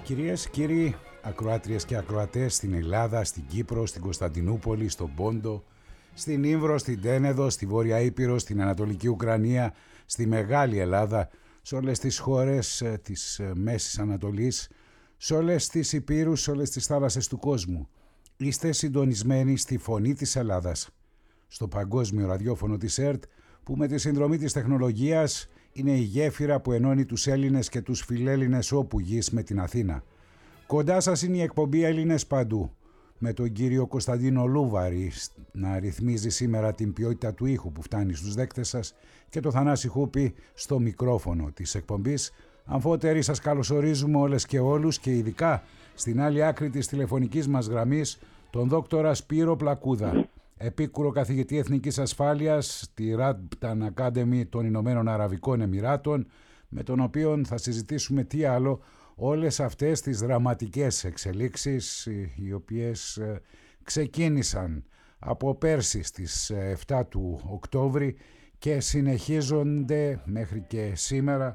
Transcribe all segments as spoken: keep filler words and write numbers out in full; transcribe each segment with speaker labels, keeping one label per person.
Speaker 1: Κυρίες, κύριοι, ακροάτριες και ακροατές στην Ελλάδα, στην Κύπρο, στην Κωνσταντινούπολη, στον Πόντο, στην Ήμβρο, στην Τένεδο, στη Βόρεια Ήπειρο, στην Ανατολική Ουκρανία, στη Μεγάλη Ελλάδα, σε όλες τις χώρες της Μέσης Ανατολής, σε όλες τις υπήρους, σε όλες τις θάλασσες του κόσμου. Είστε συντονισμένοι στη Φωνή της Ελλάδας, στο παγκόσμιο ραδιόφωνο της ΕΡΤ, που με τη συνδρομή της τεχνολογίας είναι η γέφυρα που ενώνει τους Έλληνες και τους φιλέλληνες όπου γης με την Αθήνα. Κοντά σας είναι η εκπομπή Έλληνες Παντού, με τον κύριο Κωνσταντίνο Λούβαρη να ρυθμίζει σήμερα την ποιότητα του ήχου που φτάνει στους δέκτες σας και το Θανάση Χούπη στο μικρόφωνο της εκπομπής. Αμφότεροι, σας καλωσορίζουμε όλες και όλους και ειδικά στην άλλη άκρη της τηλεφωνικής μας γραμμής τον δόκτορα Σπύρο Πλακούδα, επίκουρο καθηγητή Εθνικής Ασφάλειας στη Radpan Academy των Ηνωμένων Αραβικών Εμιράτων, με τον οποίο θα συζητήσουμε τι άλλο όλες αυτές τις δραματικές εξελίξεις οι οποίες ξεκίνησαν από πέρσι στις εφτά του Οκτώβρη και συνεχίζονται μέχρι και σήμερα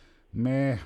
Speaker 1: με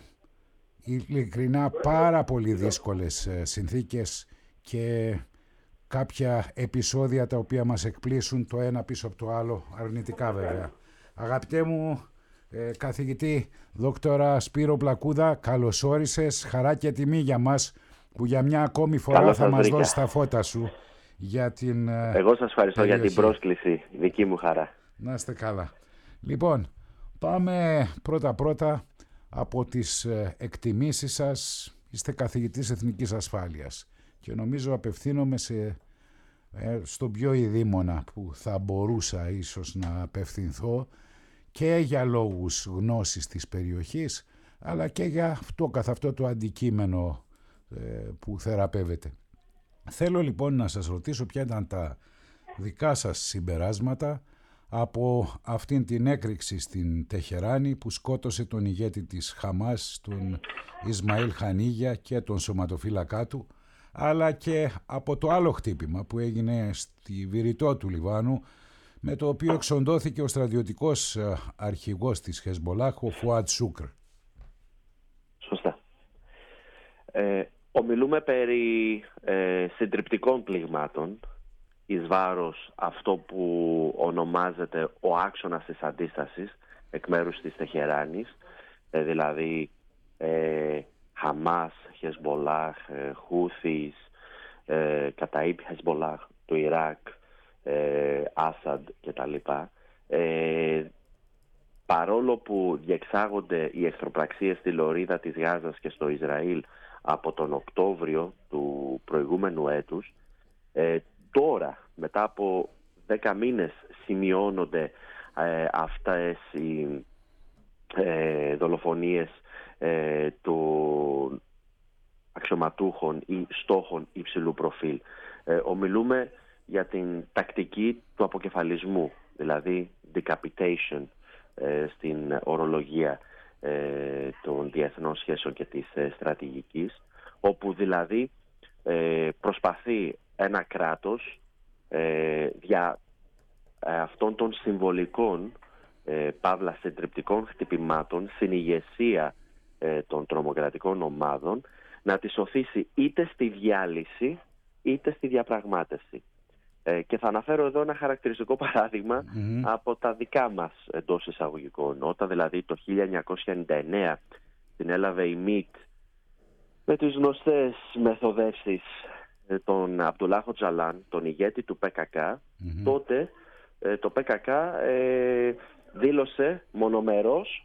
Speaker 1: ειλικρινά πάρα πολύ δύσκολες συνθήκες και κάποια επεισόδια τα οποία μας εκπλήσουν το ένα πίσω από το άλλο, αρνητικά βέβαια. Αγαπητέ μου ε, καθηγητή δόκτορα Σπύρο Πλακούδα, καλώς όρισες, χαρά και τιμή για μας που για μια ακόμη φορά
Speaker 2: Καλώς
Speaker 1: θα μας
Speaker 2: βρήκα.
Speaker 1: δώσεις τα φώτα σου για την
Speaker 2: Εγώ σας ευχαριστώ περιοχή. Για την πρόσκληση, δική μου χαρά.
Speaker 1: Να είστε καλά. Λοιπόν, πάμε πρώτα πρώτα από τις εκτιμήσεις σας. Είστε καθηγητής Εθνικής Ασφάλειας και νομίζω απευθύνομαι σε, ε, στον πιο ειδήμονα που θα μπορούσα ίσως να απευθυνθώ και για λόγους γνώσης της περιοχής, αλλά και για αυτό καθ' αυτό το αντικείμενο ε, που θεραπεύεται. Θέλω λοιπόν να σας ρωτήσω ποια ήταν τα δικά σας συμπεράσματα από αυτήν την έκρηξη στην Τεχεράνη που σκότωσε τον ηγέτη της Χαμάς, τον Ισμαήλ Χανίγια και τον σωματοφύλακά του, αλλά και από το άλλο χτύπημα που έγινε στη Βηρητό του Λιβάνου, με το οποίο εξοντώθηκε ο στρατιωτικός αρχηγός της Χεσμολάχ, ο Φουάτ Σούκρ.
Speaker 2: Σωστά. Ε, ομιλούμε περί ε, συντριπτικών πληγμάτων εις βάρος αυτό που ονομάζεται ο άξονας της αντίστασης εκ μέρους της Τεχεράνης, ε, δηλαδή ε, Χαμάς, Χεσμολάχ, ε, Χούθις, ε, καταείπει Χεσμολάχ, το Ιράκ, ε, Άσαντ κτλ. Ε, παρόλο που διεξάγονται οι εχθροπραξίες στη λωρίδα της Γάζας και στο Ισραήλ από τον Οκτώβριο του προηγούμενου έτους, ε, τώρα μετά από δέκα μήνες σημειώνονται ε, αυτές οι ε, δολοφονίες ε, των αξιωματούχων ή στόχων υψηλού προφίλ. Ε, ομιλούμε για την τακτική του αποκεφαλισμού, δηλαδή decapitation ε, στην ορολογία ε, των διεθνών σχέσεων και της ε, στρατηγικής, όπου δηλαδή ε, προσπαθεί ένα κράτος ε, δια ε, αυτών των συμβολικών ε, παύλα συντριπτικών χτυπημάτων στην ηγεσία ε, των τρομοκρατικών ομάδων να τις οθήσει είτε στη διάλυση είτε στη διαπραγμάτευση. Ε, και θα αναφέρω εδώ ένα χαρακτηριστικό παράδειγμα mm-hmm. από τα δικά μας εντός εισαγωγικών. Όταν δηλαδή το χίλια εννιακόσια ενενήντα εννέα την έλαβε η ΜΙΤ με τις γνωστές μεθοδεύσεις τον Αμπτουλάχ Οτζαλάν, τον ηγέτη του Πε Κα Κα, mm-hmm. τότε ε, το Πε Κα Κα ε, δήλωσε μονομερός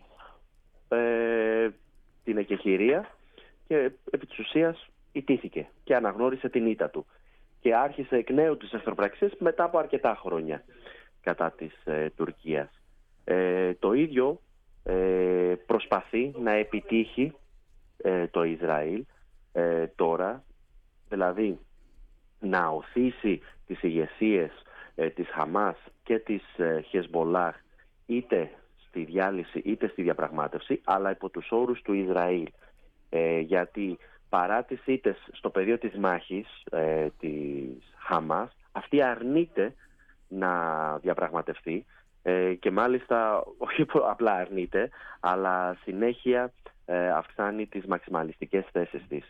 Speaker 2: ε, την εκεχηρία και επί της ουσίας ηττήθηκε και αναγνώρισε την ήττα του και άρχισε εκ νέου τις εχθροπραξίες μετά από αρκετά χρόνια κατά της ε, Τουρκίας. Ε, το ίδιο ε, προσπαθεί να επιτύχει ε, το Ισραήλ ε, τώρα, δηλαδή να οθήσει τις ηγεσίες ε, της Χαμάς και της ε, Χεσμολάχ είτε στη διάλυση είτε στη διαπραγμάτευση, αλλά υπό τους όρους του Ισραήλ. Ε, γιατί παρά τις ήττες στο πεδίο της μάχης ε, της Χαμάς, αυτή αρνείται να διαπραγματευτεί ε, και μάλιστα όχι απλά αρνείται, αλλά συνέχεια ε, αυξάνει τις μαξιμαλιστικές θέσεις της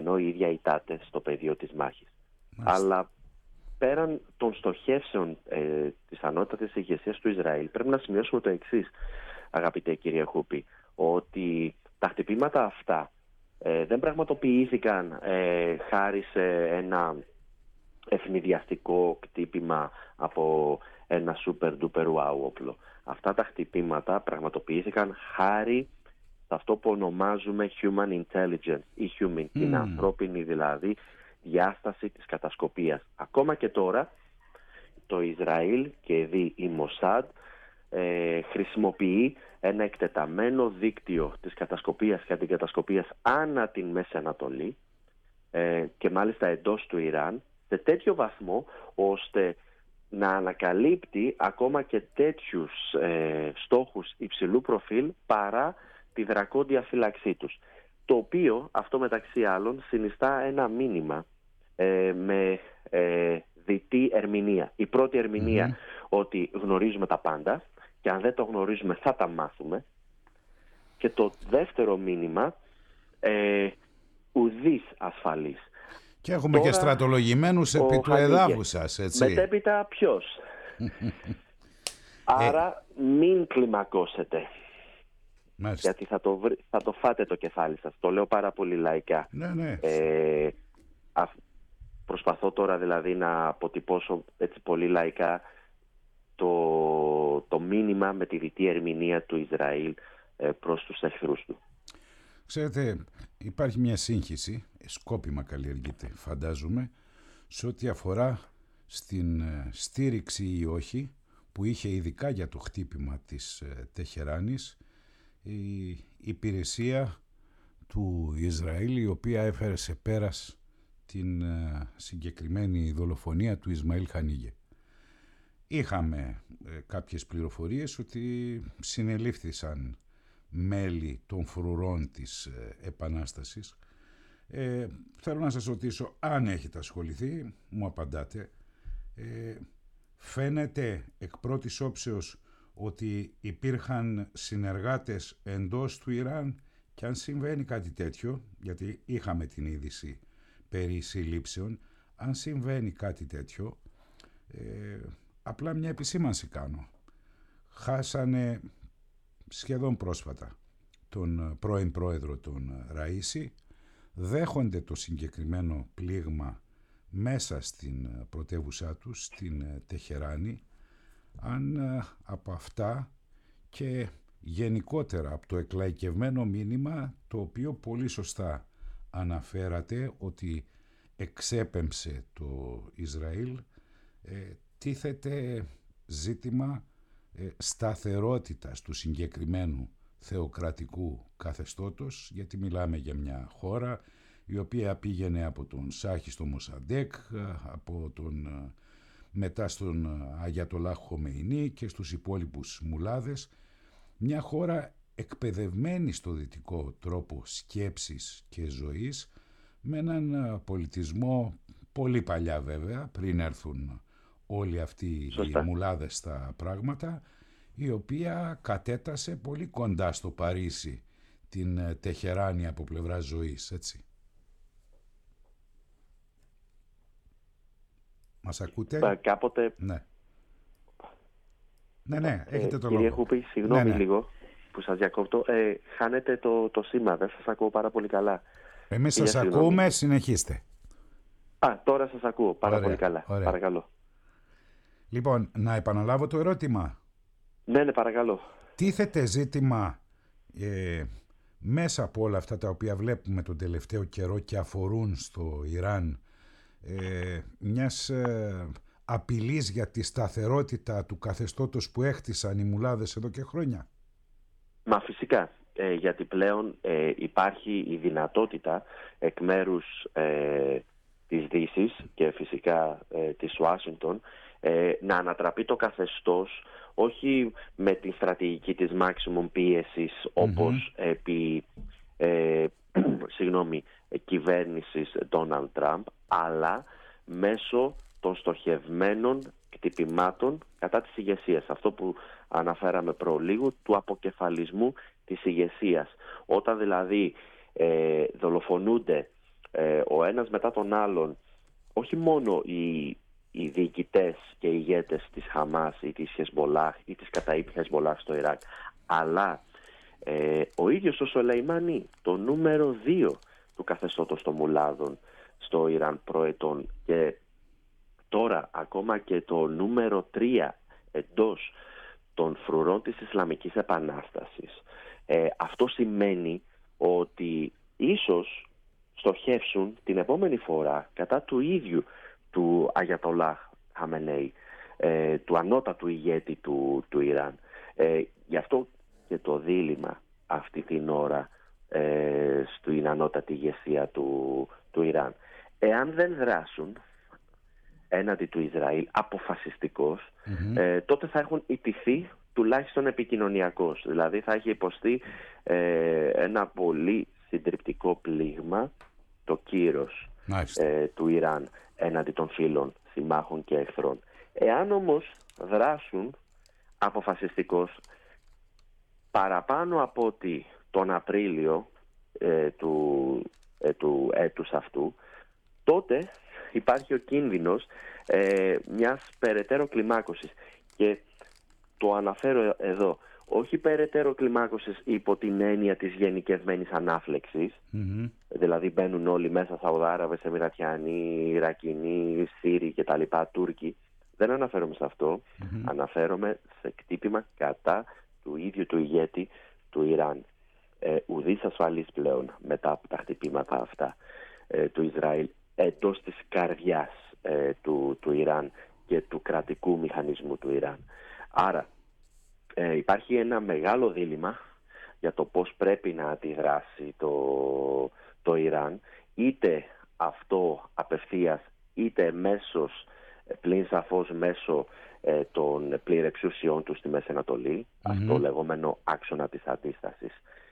Speaker 2: ενώ οι ίδια ητάται στο πεδίο της μάχης.
Speaker 1: Μάλιστα.
Speaker 2: Αλλά πέραν των στοχεύσεων ε, της ανώτατης ηγεσίας του Ισραήλ, πρέπει να σημειώσουμε το εξής, αγαπητέ κύριε Χούπη, ότι τα χτυπήματα αυτά ε, δεν πραγματοποιήθηκαν ε, χάρη σε ένα ευνηδιαστικό κτύπημα από ένα super duper wow όπλο. Αυτά τα χτυπήματα πραγματοποιήθηκαν χάρη σε αυτό που ονομάζουμε human intelligence ή human, mm. την ανθρώπινη δηλαδή διάσταση της κατασκοπίας. Ακόμα και τώρα το Ισραήλ και δι η Μοσάντ ε, χρησιμοποιεί ένα εκτεταμένο δίκτυο της κατασκοπίας και αντικατασκοπίας ανά την Μέση Ανατολή ε, και μάλιστα εντός του Ιράν σε τέτοιο βαθμό ώστε να ανακαλύπτει ακόμα και τέτοιους ε, στόχους υψηλού προφίλ παρά τη δρακόντια φύλαξή τους. Το οποίο, αυτό μεταξύ άλλων, συνιστά ένα μήνυμα ε, με ε, διτή ερμηνεία. Η πρώτη ερμηνεία mm-hmm. ότι γνωρίζουμε τα πάντα και αν δεν το γνωρίζουμε θα τα μάθουμε. Και το δεύτερο μήνυμα, ε, ουδής ασφαλής.
Speaker 1: Και έχουμε τώρα, και στρατολογημένους επί του εδάφου σας, έτσι.
Speaker 2: Μετέπειτα ποιος. Άρα μην κλιμακώσετε. Μάλιστα. Γιατί θα το, βρ... θα το φάτε το κεφάλι σας. Το λέω πάρα πολύ λαϊκά.
Speaker 1: Ναι, ναι.
Speaker 2: Ε, α... Προσπαθώ τώρα δηλαδή να αποτυπώσω έτσι πολύ λαϊκά το, το μήνυμα με τη διτή ερμηνεία του Ισραήλ ε, προς τους εχθρούς του.
Speaker 1: Ξέρετε, υπάρχει μια σύγχυση, σκόπιμα καλλιεργείται φαντάζομαι, σε ό,τι αφορά στην στήριξη ή όχι που είχε ειδικά για το χτύπημα της Τεχεράνης η υπηρεσία του Ισραήλ, η οποία έφερε σε πέρας την συγκεκριμένη δολοφονία του Ισμαήλ Χανίγε. Είχαμε κάποιες πληροφορίες ότι συνελήφθησαν μέλη των φρουρών της Επανάστασης. Ε, θέλω να σας ρωτήσω, αν έχετε ασχοληθεί, μου απαντάτε, ε, φαίνεται εκ πρώτης όψεως ότι υπήρχαν συνεργάτες εντός του Ιράν και αν συμβαίνει κάτι τέτοιο, γιατί είχαμε την είδηση περί συλλήψεων, αν συμβαίνει κάτι τέτοιο, ε, απλά μια επισήμανση κάνω. Χάσανε σχεδόν πρόσφατα τον πρώην πρόεδρο τον Ραΐσι, δέχονται το συγκεκριμένο πλήγμα μέσα στην πρωτεύουσά τους, στην Τεχεράνη, αν από αυτά και γενικότερα από το εκλαϊκευμένο μήνυμα το οποίο πολύ σωστά αναφέρατε ότι εξέπεμψε το Ισραήλ, ε, τίθεται ζήτημα ε, σταθερότητας του συγκεκριμένου θεοκρατικού καθεστώτος, γιατί μιλάμε για μια χώρα η οποία πήγαινε από τον Σάχη στο Μοσαντέκ, από τον, μετά στον Αγιατολάχ Χομεϊνί και στους υπόλοιπους μουλάδες, μια χώρα εκπαιδευμένη στο δυτικό τρόπο σκέψης και ζωής, με έναν πολιτισμό πολύ παλιά βέβαια, πριν έρθουν όλοι αυτοί Σωστά. οι μουλάδες στα πράγματα, η οποία κατέτασε πολύ κοντά στο Παρίσι την Τεχεράνη από πλευρά ζωής, έτσι. Μας ακούτε?
Speaker 2: Κάποτε...
Speaker 1: Ναι. Ναι, ναι, έχετε
Speaker 2: ε,
Speaker 1: το
Speaker 2: κύριε
Speaker 1: λόγο.
Speaker 2: Χούπη, συγγνώμη ναι, ναι. λίγο που σας διακόπτω. Ε, χάνετε το, το σήμα, δεν σας ακούω πάρα πολύ καλά.
Speaker 1: Εμείς σας συγγνώμη. ακούμε, συνεχίστε.
Speaker 2: Α, τώρα σας ακούω πάρα ωραία, πολύ καλά.
Speaker 1: Ωραία.
Speaker 2: Παρακαλώ.
Speaker 1: Λοιπόν, να επαναλάβω το ερώτημα.
Speaker 2: Ναι, ναι, παρακαλώ.
Speaker 1: Τίθεται ζήτημα ε, μέσα από όλα αυτά τα οποία βλέπουμε τον τελευταίο καιρό και αφορούν στο Ιράν ε, μιας ε, απειλής για τη σταθερότητα του καθεστώτος που έχτισαν οι μουλάδες εδώ και χρόνια?
Speaker 2: Μα φυσικά, ε, γιατί πλέον ε, υπάρχει η δυνατότητα εκ μέρους ε, της Δύσης και φυσικά ε, της Ουάσιγκτον ε, να ανατραπεί το καθεστώς όχι με τη στρατηγική της maximum πίεσης όπως mm-hmm. επί ε, συγγνώμη, κυβέρνησης Ντόναλντ Τραμπ, αλλά μέσω των στοχευμένων κτυπημάτων κατά της ηγεσίας. Αυτό που αναφέραμε προλίγου, του αποκεφαλισμού της ηγεσίας. Όταν δηλαδή ε, δολοφονούνται ε, ο ένας μετά τον άλλον, όχι μόνο οι, οι διοικητές και οι ηγέτες της Χαμάς ή της Χεσμολάχ ή της καταήπη Χεσμολάχ στο Ιράκ, αλλά ε, ο ίδιος ο Σολεϊμάνι, το νούμερο δύο του καθεστώτος των Μουλάδων στο Ιράν προετών, και τώρα ακόμα και το νούμερο τρία εντός των φρουρών της Ισλαμικής Επανάστασης. Ε, αυτό σημαίνει ότι ίσως στοχεύσουν την επόμενη φορά κατά του ίδιου του Αγιατολάχ Χαμενέη, ε, του ανώτατου ηγέτη του, του Ιράν. Ε, γι' αυτό και το δίλημμα αυτή την ώρα ε, στην ανώτατη ηγεσία του, του Ιράν. Εάν δεν δράσουν έναντι του Ισραήλ αποφασιστικώς, mm-hmm. ε, τότε θα έχουν ιτηθεί τουλάχιστον επικοινωνιακώς. Δηλαδή θα έχει υποστεί ε, ένα πολύ συντριπτικό πλήγμα το κύρος nice. ε, του Ιράν έναντι των φίλων, συμμάχων και εχθρών. Εάν όμως δράσουν αποφασιστικώς παραπάνω από ότι τον Απρίλιο ε, του, ε, του έτους αυτού, τότε υπάρχει ο κίνδυνος ε, μιας περαιτέρω κλιμάκωσης. Και το αναφέρω εδώ, όχι περαιτέρω κλιμάκωσης υπό την έννοια της γενικευμένης ανάφλεξης, mm-hmm. δηλαδή μπαίνουν όλοι μέσα, Σαουδάραβες, Εμιρατιανοί, Ιρακινοί, Σύριοι κτλ, Τούρκοι. Δεν αναφέρομαι σε αυτό, mm-hmm. αναφέρομαι σε κτύπημα κατά του ίδιου του ηγέτη του Ιράν. Ε, ουδής ασφαλής πλέον μετά από τα χτυπήματα αυτά ε, του Ισραήλ εντός της καρδιάς ε, του, του Ιράν και του κρατικού μηχανισμού του Ιράν. Άρα ε, υπάρχει ένα μεγάλο δίλημμα για το πώς πρέπει να αντιδράσει το, το Ιράν, είτε αυτό απευθείας είτε μέσως, πλην σαφώς μέσω ε, των πληρεξουσιών του στη Μέση Ανατολή, mm-hmm. αυτό λεγόμενο άξονα της αντίστασης.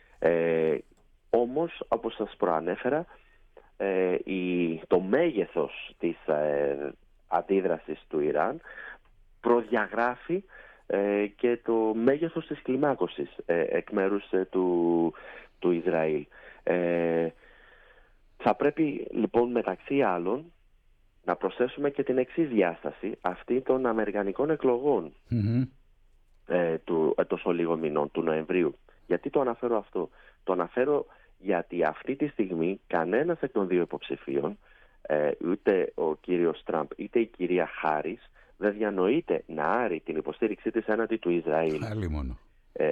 Speaker 2: Ε, όμως, όπως σας προανέφερα, ε, η, το μέγεθος της ε, αντίδρασης του Ιράν προδιαγράφει ε, και το μέγεθος της κλιμάκωσης ε, εκ μέρους ε, του, του Ισραήλ. Ε, θα πρέπει λοιπόν μεταξύ άλλων να προσθέσουμε και την εξής διάσταση, αυτή των αμερικανικών εκλογών mm-hmm. ε, του τόσο λίγο μηνών, του Νοεμβρίου. Γιατί το αναφέρω αυτό? Το αναφέρω γιατί αυτή τη στιγμή κανένας εκ των δύο υποψηφίων, ε, ούτε ο κύριος Τραμπ είτε η κυρία Χάρις, δεν διανοείται να άρει την υποστήριξή της έναντι του Ισραήλ.
Speaker 1: Άλλη μόνο.
Speaker 2: Ε,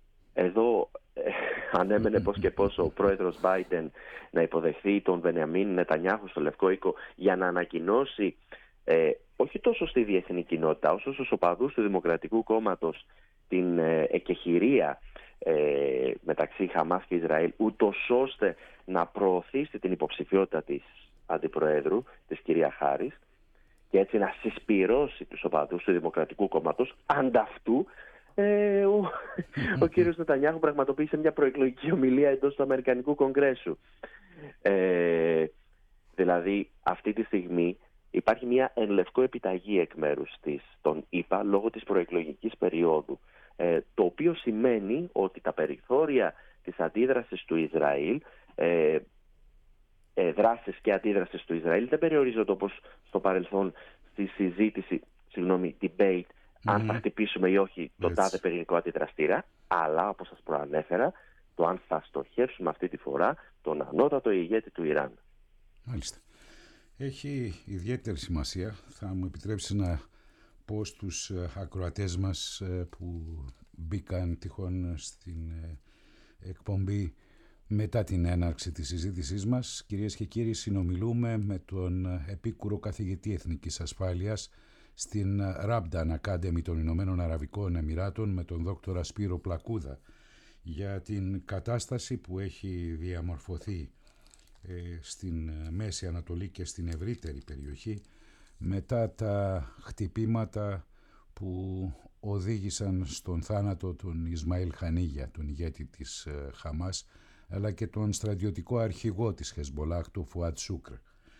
Speaker 2: εδώ ε, ανέμενε πώς και πώς ο πρόεδρος Μπάιντεν να υποδεχθεί τον Μπενιαμίν Νετανιάχου στο Λευκό Οίκο για να ανακοινώσει ε, όχι τόσο στη διεθνή κοινότητα όσο στους οπαδούς του Δημοκρατικού Κόμματος την ε, εκεχηρία ε, μεταξύ Χαμάς και Ισραήλ, ούτως ώστε να προωθήσει την υποψηφιότητα της αντιπροέδρου, της κυρία Χάρις, και έτσι να συσπυρώσει τους οπαδούς του Δημοκρατικού Κόμματος. Ανταυτού ε, ο, ο κύριος Νετανιάχου πραγματοποίησε μια προεκλογική ομιλία εντός του Αμερικανικού Κογκρέσου. Ε, δηλαδή αυτή τη στιγμή υπάρχει μια εν λευκό επιταγή εκ μέρους της, των ΗΠΑ, λόγω της προεκλογικής περίοδου, ε, το οποίο σημαίνει ότι τα περιθώρια της αντίδρασης του Ισραήλ, ε, ε, δράσεις και αντίδρασης του Ισραήλ δεν περιορίζονται όπως στο παρελθόν στη συζήτηση, συγγνώμη, debate, mm-hmm. αν θα χτυπήσουμε ή όχι τον τάδε πυρηνικό αντιδραστήρα, αλλά όπως σας προανέφερα, το αν θα στοχεύσουμε αυτή τη φορά τον ανώτατο ηγέτη του Ιράν.
Speaker 1: Μάλιστα. Έχει ιδιαίτερη σημασία. Θα μου επιτρέψει να πω στους ακροατές μας που μπήκαν τυχόν στην εκπομπή μετά την έναρξη της συζήτησής μας. Κυρίες και κύριοι, συνομιλούμε με τον επίκουρο καθηγητή Εθνικής Ασφάλειας στην Rabdan Academy των Ηνωμένων Αραβικών Εμιράτων, με τον δόκτορα Σπύρο Πλακούδα, για την κατάσταση που έχει διαμορφωθεί ε, στην Μέση Ανατολή και στην ευρύτερη περιοχή μετά τα χτυπήματα που οδήγησαν στον θάνατο τον Ισμαήλ Χανίγια, τον ηγέτη της ε, Χαμάς, αλλά και τον στρατιωτικό αρχηγό της Χεσμολάχ, του Φουάτ Σούκρ.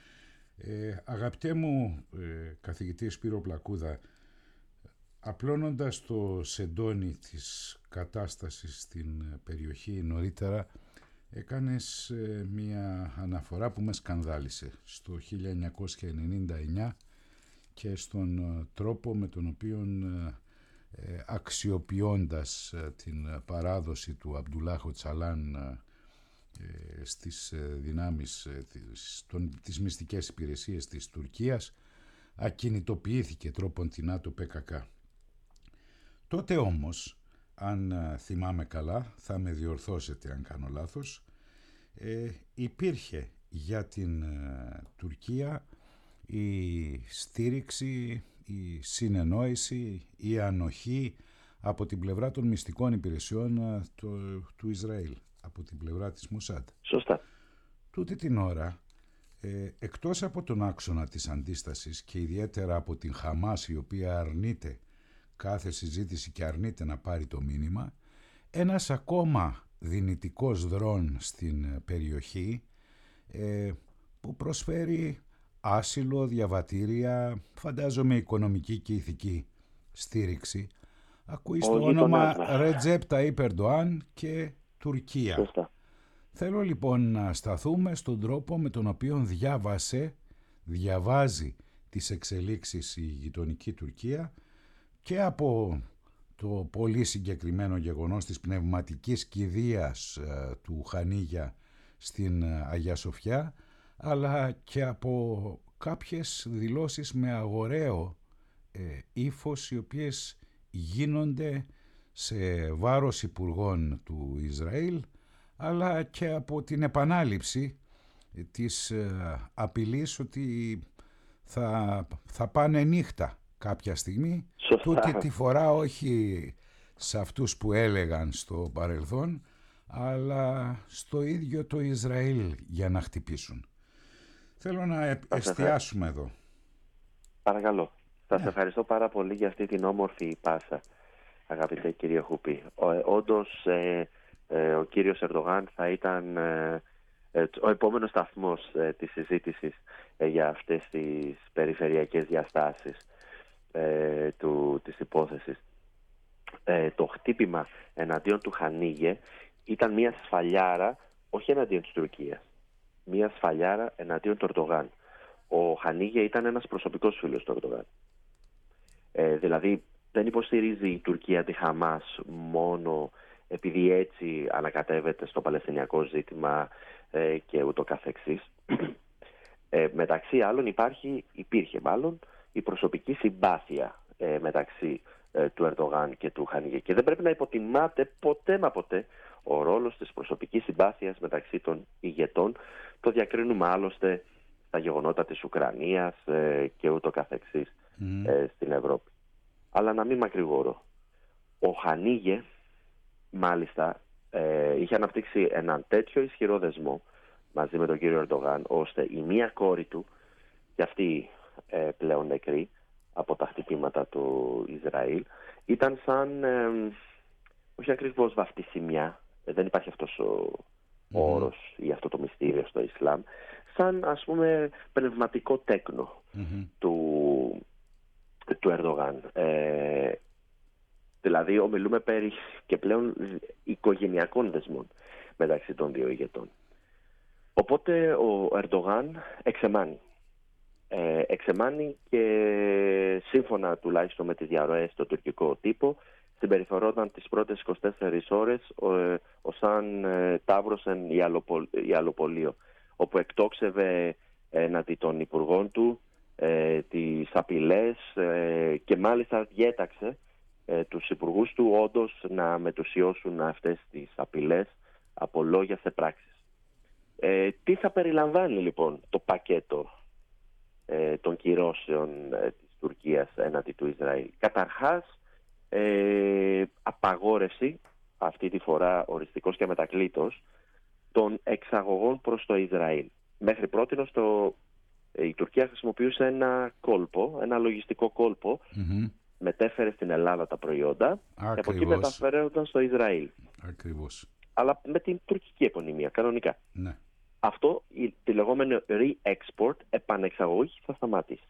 Speaker 1: Ε, αγαπητέ μου ε, καθηγητή Σπύρο Πλακούδα, απλώνοντας το σεντόνι της κατάστασης στην περιοχή νωρίτερα, Έκανες ε, μια αναφορά που με σκανδάλισε στο χίλια εννιακόσια ενενήντα εννιά και στον ε, τρόπο με τον οποίο ε, ε, αξιοποιώντας ε, την παράδοση του Αμπτουλάχ Οτσαλάν ε, ε, στις ε, δυνάμεις ε, της, των, τις μυστικές υπηρεσίες της Τουρκίας ακινητοποιήθηκε τρόπον την ΝΑΤΟ πε κα κά. Τότε όμως, αν θυμάμαι καλά, θα με διορθώσετε αν κάνω λάθος, ε, υπήρχε για την ε, Τουρκία η στήριξη, η συνεννόηση, η ανοχή από την πλευρά των μυστικών υπηρεσιών ε, το, του Ισραήλ, από την πλευρά της Μοσάντ.
Speaker 2: Σωστά.
Speaker 1: Τούτη την ώρα, ε, εκτός από τον άξονα της αντίστασης και ιδιαίτερα από την Χαμάς, η οποία αρνείται κάθε συζήτηση και αρνείται να πάρει το μήνυμα, ένας ακόμα δυνητικός δρόν στην περιοχή ε, που προσφέρει άσυλο, διαβατήρια, φαντάζομαι οικονομική και ηθική στήριξη, ακούει στο όνομα Ρετζέπ Ταΐπ Ερντοάν και Τουρκία.
Speaker 2: Σωστά.
Speaker 1: Θέλω λοιπόν να σταθούμε στον τρόπο με τον οποίο διάβασε, διαβάζει τις εξελίξεις η γειτονική Τουρκία και από το πολύ συγκεκριμένο γεγονός της πνευματικής κηδείας ε, του Χανίγια στην Αγία Σοφιά, αλλά και από κάποιες δηλώσεις με αγοραίο ε, ύφος, οι οποίες γίνονται σε βάρος υπουργών του Ισραήλ, αλλά και από την επανάληψη της ε, απειλής ότι θα, θα πάνε νύχτα κάποια στιγμή. Τούτη τη φορά όχι σε αυτούς που έλεγαν στο παρελθόν, αλλά στο ίδιο το Ισραήλ για να χτυπήσουν. Θέλω να εστιάσουμε εδώ.
Speaker 2: Παρακαλώ. Σας
Speaker 1: Ναι.
Speaker 2: ευχαριστώ πάρα πολύ για αυτή την όμορφη πάσα, αγαπητέ κύριε Χουπή. Όντως, ε, ε, ο κύριος Ερντογάν θα ήταν ε, ε, ο επόμενος σταθμός ε, της συζήτησης ε, για αυτές τις περιφερειακές διαστάσεις ε, του, της υπόθεσης. Ε, το χτύπημα εναντίον του Χανίγε ήταν μια σφαλιάρα, όχι εναντίον της Τουρκίας, μια σφαλιάρα εναντίον του Ερντογάν. Ο Χανίγε ήταν ένας προσωπικός φίλος του Ερντογάν. Ε, δηλαδή δεν υποστηρίζει η Τουρκία τη Χαμάς μόνο επειδή έτσι ανακατεύεται στο Παλαιστινιακό ζήτημα ε, και ούτω καθεξής. Ε, μεταξύ άλλων υπάρχει, υπήρχε μάλλον η προσωπική συμπάθεια ε, μεταξύ ε, του Ερντογάν και του Χανίγε. Και δεν πρέπει να υποτιμάται ποτέ μα ποτέ ο ρόλος της προσωπικής συμπάθειας μεταξύ των ηγετών. Το διακρίνουμε άλλωστε στα γεγονότα της Ουκρανίας ε, και ούτω καθεξής mm. ε, στην Ευρώπη. Αλλά να μην μακρηγορώ. Ο Χανίγε μάλιστα ε, είχε αναπτύξει έναν τέτοιο ισχυρό δεσμό μαζί με τον κύριο Ερντογάν, ώστε η μία κόρη του, και αυτή ε, πλέον νεκρή από τα χτυπήματα του Ισραήλ, ήταν σαν, ε, όχι ακριβώς βαφτισιμιά, ε, δεν υπάρχει αυτός ο mm-hmm. όρος ή αυτό το μυστήριο στο Ισλάμ, σαν ας πούμε πνευματικό τέκνο mm-hmm. του, του Ερντογάν. Ε, δηλαδή ομιλούμε περί και πλέον οικογενειακών δεσμών μεταξύ των δύο ηγετών. Οπότε ο Ερντογάν εξεμάνει. Ε, εξεμάνει και σύμφωνα τουλάχιστον με τις διαρροές στο τουρκικό τύπο, συμπεριφερόταν τις πρώτες είκοσι τέσσερις ώρες ο σαν ε, Ταύρος η Αλοπολείο, όπου εκτόξευε έναντι των υπουργών του ε, τις απειλές ε, και μάλιστα διέταξε ε, τους υπουργούς του όντως να μετουσιώσουν αυτές τις απειλές από λόγια σε πράξεις. Ε, τι θα περιλαμβάνει λοιπόν το πακέτο ε, των κυρώσεων ε, της Τουρκίας έναντι του Ισραήλ? Καταρχάς, ε, απαγόρευση, αυτή τη φορά οριστικός και μετακλήτως, των εξαγωγών προς το Ισραήλ. Μέχρι πρότινος το, ε, η Τουρκία χρησιμοποιούσε ένα κόλπο, ένα λογιστικό κόλπο, mm-hmm. μετέφερε στην Ελλάδα τα προϊόντα. Ακριβώς. Και από εκεί μεταφέρονταν στο Ισραήλ.
Speaker 1: Ακριβώς.
Speaker 2: Αλλά με την τουρκική επωνυμία, κανονικά.
Speaker 1: Ναι.
Speaker 2: Αυτό, η, τη λεγόμενη re-export, επανεξαγωγή, θα σταματήσει.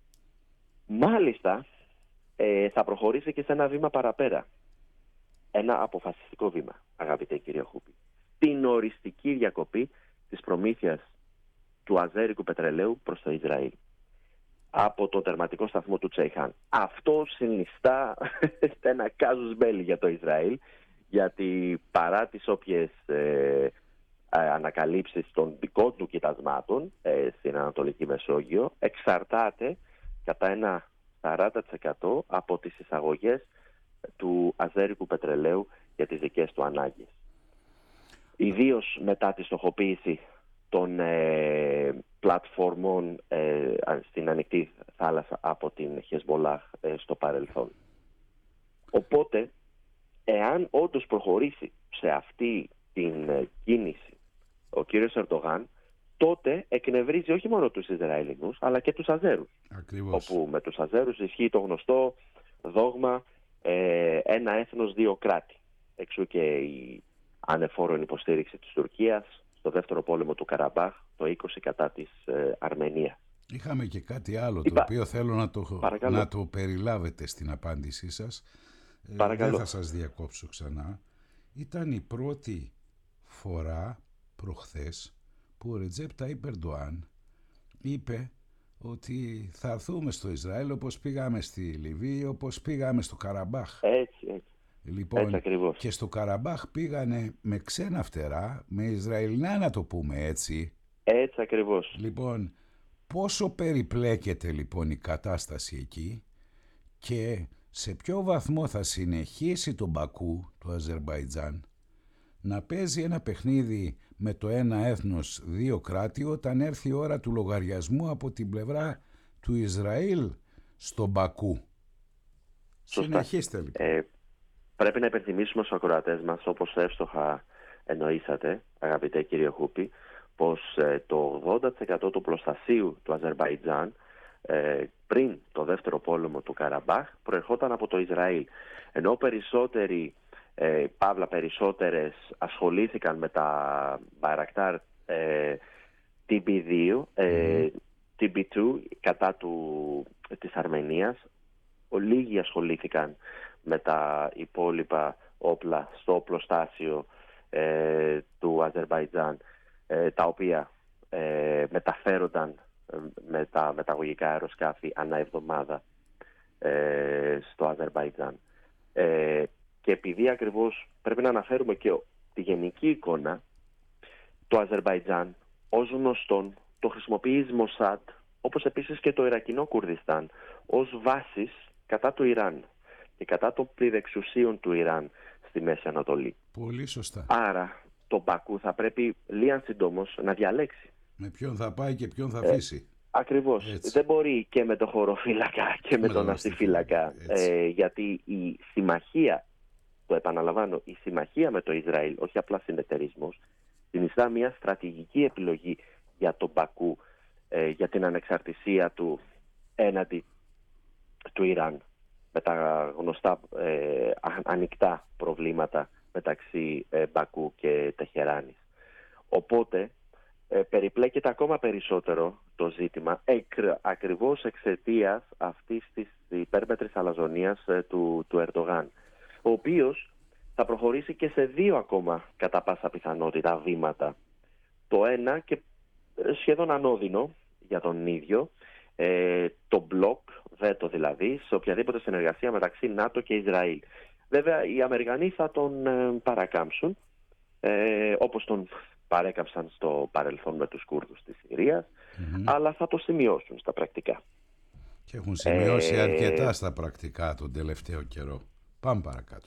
Speaker 2: Μάλιστα, ε, θα προχωρήσει και σε ένα βήμα παραπέρα. Ένα αποφασιστικό βήμα, αγαπητέ κύριε Χούπη. την οριστική διακοπή της προμήθειας του αζέρικου πετρελαίου προς το Ισραήλ από το τερματικό σταθμό του Τσέιχαν. Αυτό συνιστά ένα κάζους μπέλι για το Ισραήλ, γιατί παρά τις όποιες ε, ανακαλύψεις των δικών του κοιτασμάτων ε, στην Ανατολική Μεσόγειο, εξαρτάται κατά ένα σαράντα τοις εκατό από τις εισαγωγές του αζέρικου πετρελαίου για τις δικές του ανάγκες. Ιδίως μετά τη στοχοποίηση των ε, πλατφόρμων ε, στην ανοιχτή θάλασσα από την Χεσμολάχ ε, στο παρελθόν. Οπότε, εάν όντως προχωρήσει σε αυτή την ε, κίνηση ο κύριος Ερντογάν, τότε εκνευρίζει όχι μόνο τους Ισραηλινούς, αλλά και τους Αζέρους.
Speaker 1: Ακριβώς.
Speaker 2: Όπου με τους Αζέρους ισχύει το γνωστό δόγμα ε, ένα έθνος, δύο κράτη. Εξού και η ανεφόρον υποστήριξη της Τουρκίας στο δεύτερο πόλεμο του Καραμπάχ το είκοσι κατά της ε, Αρμενίας.
Speaker 1: Είχαμε και κάτι άλλο
Speaker 2: Είπα...
Speaker 1: το οποίο θέλω να το,
Speaker 2: Παρακαλώ.
Speaker 1: να το περιλάβετε στην απάντησή σας. Ε, δεν θα σας διακόψω ξανά. Ήταν η πρώτη φορά προχθές που ο Ρετζέπ Ταΐπ Ερντοάν είπε ότι θα έρθουμε στο Ισραήλ όπως πήγαμε στη Λιβύη, όπως πήγαμε στο Καραμπάχ.
Speaker 2: Έτσι, έτσι.
Speaker 1: Λοιπόν,
Speaker 2: έτσι ακριβώς.
Speaker 1: Και στο Καραμπάχ πήγανε με ξένα φτερά, με Ισραηλινά να το πούμε έτσι.
Speaker 2: Έτσι ακριβώς.
Speaker 1: Λοιπόν, πόσο περιπλέκεται λοιπόν η κατάσταση εκεί και σε ποιο βαθμό θα συνεχίσει το Μπακού, το Αζερμπαϊτζάν, να παίζει ένα παιχνίδι με το ένα έθνος δύο κράτη όταν έρθει η ώρα του λογαριασμού από την πλευρά του Ισραήλ στο Μπακού. Σωστά. Συνεχίστε λοιπόν.
Speaker 2: Ε, πρέπει να υπενθυμίσουμε στους ακροατές μας, όπως εύστοχα εννοήσατε, αγαπητέ κύριε Χούπη, πως ε, το ογδόντα τοις εκατό του πλωστασίου του Αζερμπαϊτζάν ε, πριν το δεύτερο πόλεμο του Καραμπάχ προερχόταν από το Ισραήλ. Ενώ περισσότεροι Ε, παύλα περισσότερες ασχολήθηκαν με τα Bayraktar ε, τι μπι δύο, ε, τι μπι δύο κατά του, της Αρμενίας. Ο, λίγοι ασχολήθηκαν με τα υπόλοιπα όπλα στο οπλοστάσιο ε, του Αζερμπαϊτζάν, ε, τα οποία ε, μεταφέρονταν ε, με τα μεταγωγικά αεροσκάφη ανά εβδομάδα ε, στο Αζερμπαϊτζάν. Ε, Και επειδή ακριβώς πρέπει να αναφέρουμε και τη γενική εικόνα, το Αζερμπαϊτζάν ως γνωστόν το χρησιμοποιεί η Μοσάντ, όπως επίσης και το Ιρακινό Κουρδιστάν, ως βάσεις κατά του Ιράν και κατά των πληρεξουσίων του Ιράν στη Μέση Ανατολή.
Speaker 1: Πολύ σωστά.
Speaker 2: Άρα το Μπακού θα πρέπει λίγαν συντόμως να διαλέξει.
Speaker 1: Με ποιον θα πάει και ποιον θα αφήσει. Ε,
Speaker 2: ακριβώς. Έτσι. Δεν μπορεί και με το χωροφύλακα και με, με τον αστιφύλακα. Ε, γιατί η συμμαχία, το επαναλαμβάνω, η συμμαχία με το Ισραήλ, όχι απλά συνεταιρισμός, συνιστά μια στρατηγική επιλογή για τον Μπακού, ε, για την ανεξαρτησία του έναντι του Ιράν, με τα γνωστά ε, ανοιχτά προβλήματα μεταξύ ε, Μπακού και Τεχεράνης. Οπότε ε, περιπλέκεται ακόμα περισσότερο το ζήτημα εκ, ακριβώς εξαιτίας αυτής της υπέρμετρης αλαζονίας ε, του, του Ερντογάν, ο οποίος θα προχωρήσει και σε δύο ακόμα κατά πάσα πιθανότητα βήματα. Το ένα, και σχεδόν ανώδυνο για τον ίδιο, ε, το μπλοκ, βέτο δηλαδή, σε οποιαδήποτε συνεργασία μεταξύ ΝΑΤΟ και Ισραήλ. Βέβαια οι Αμερικανοί θα τον ε, παρακάμψουν, ε, όπως τον παρέκαψαν στο παρελθόν με τους Κούρδους της Συρίας, mm-hmm. αλλά θα το σημειώσουν στα πρακτικά.
Speaker 1: Και έχουν σημειώσει ε, αρκετά στα πρακτικά τον τελευταίο καιρό. Πάμε παρακάτω.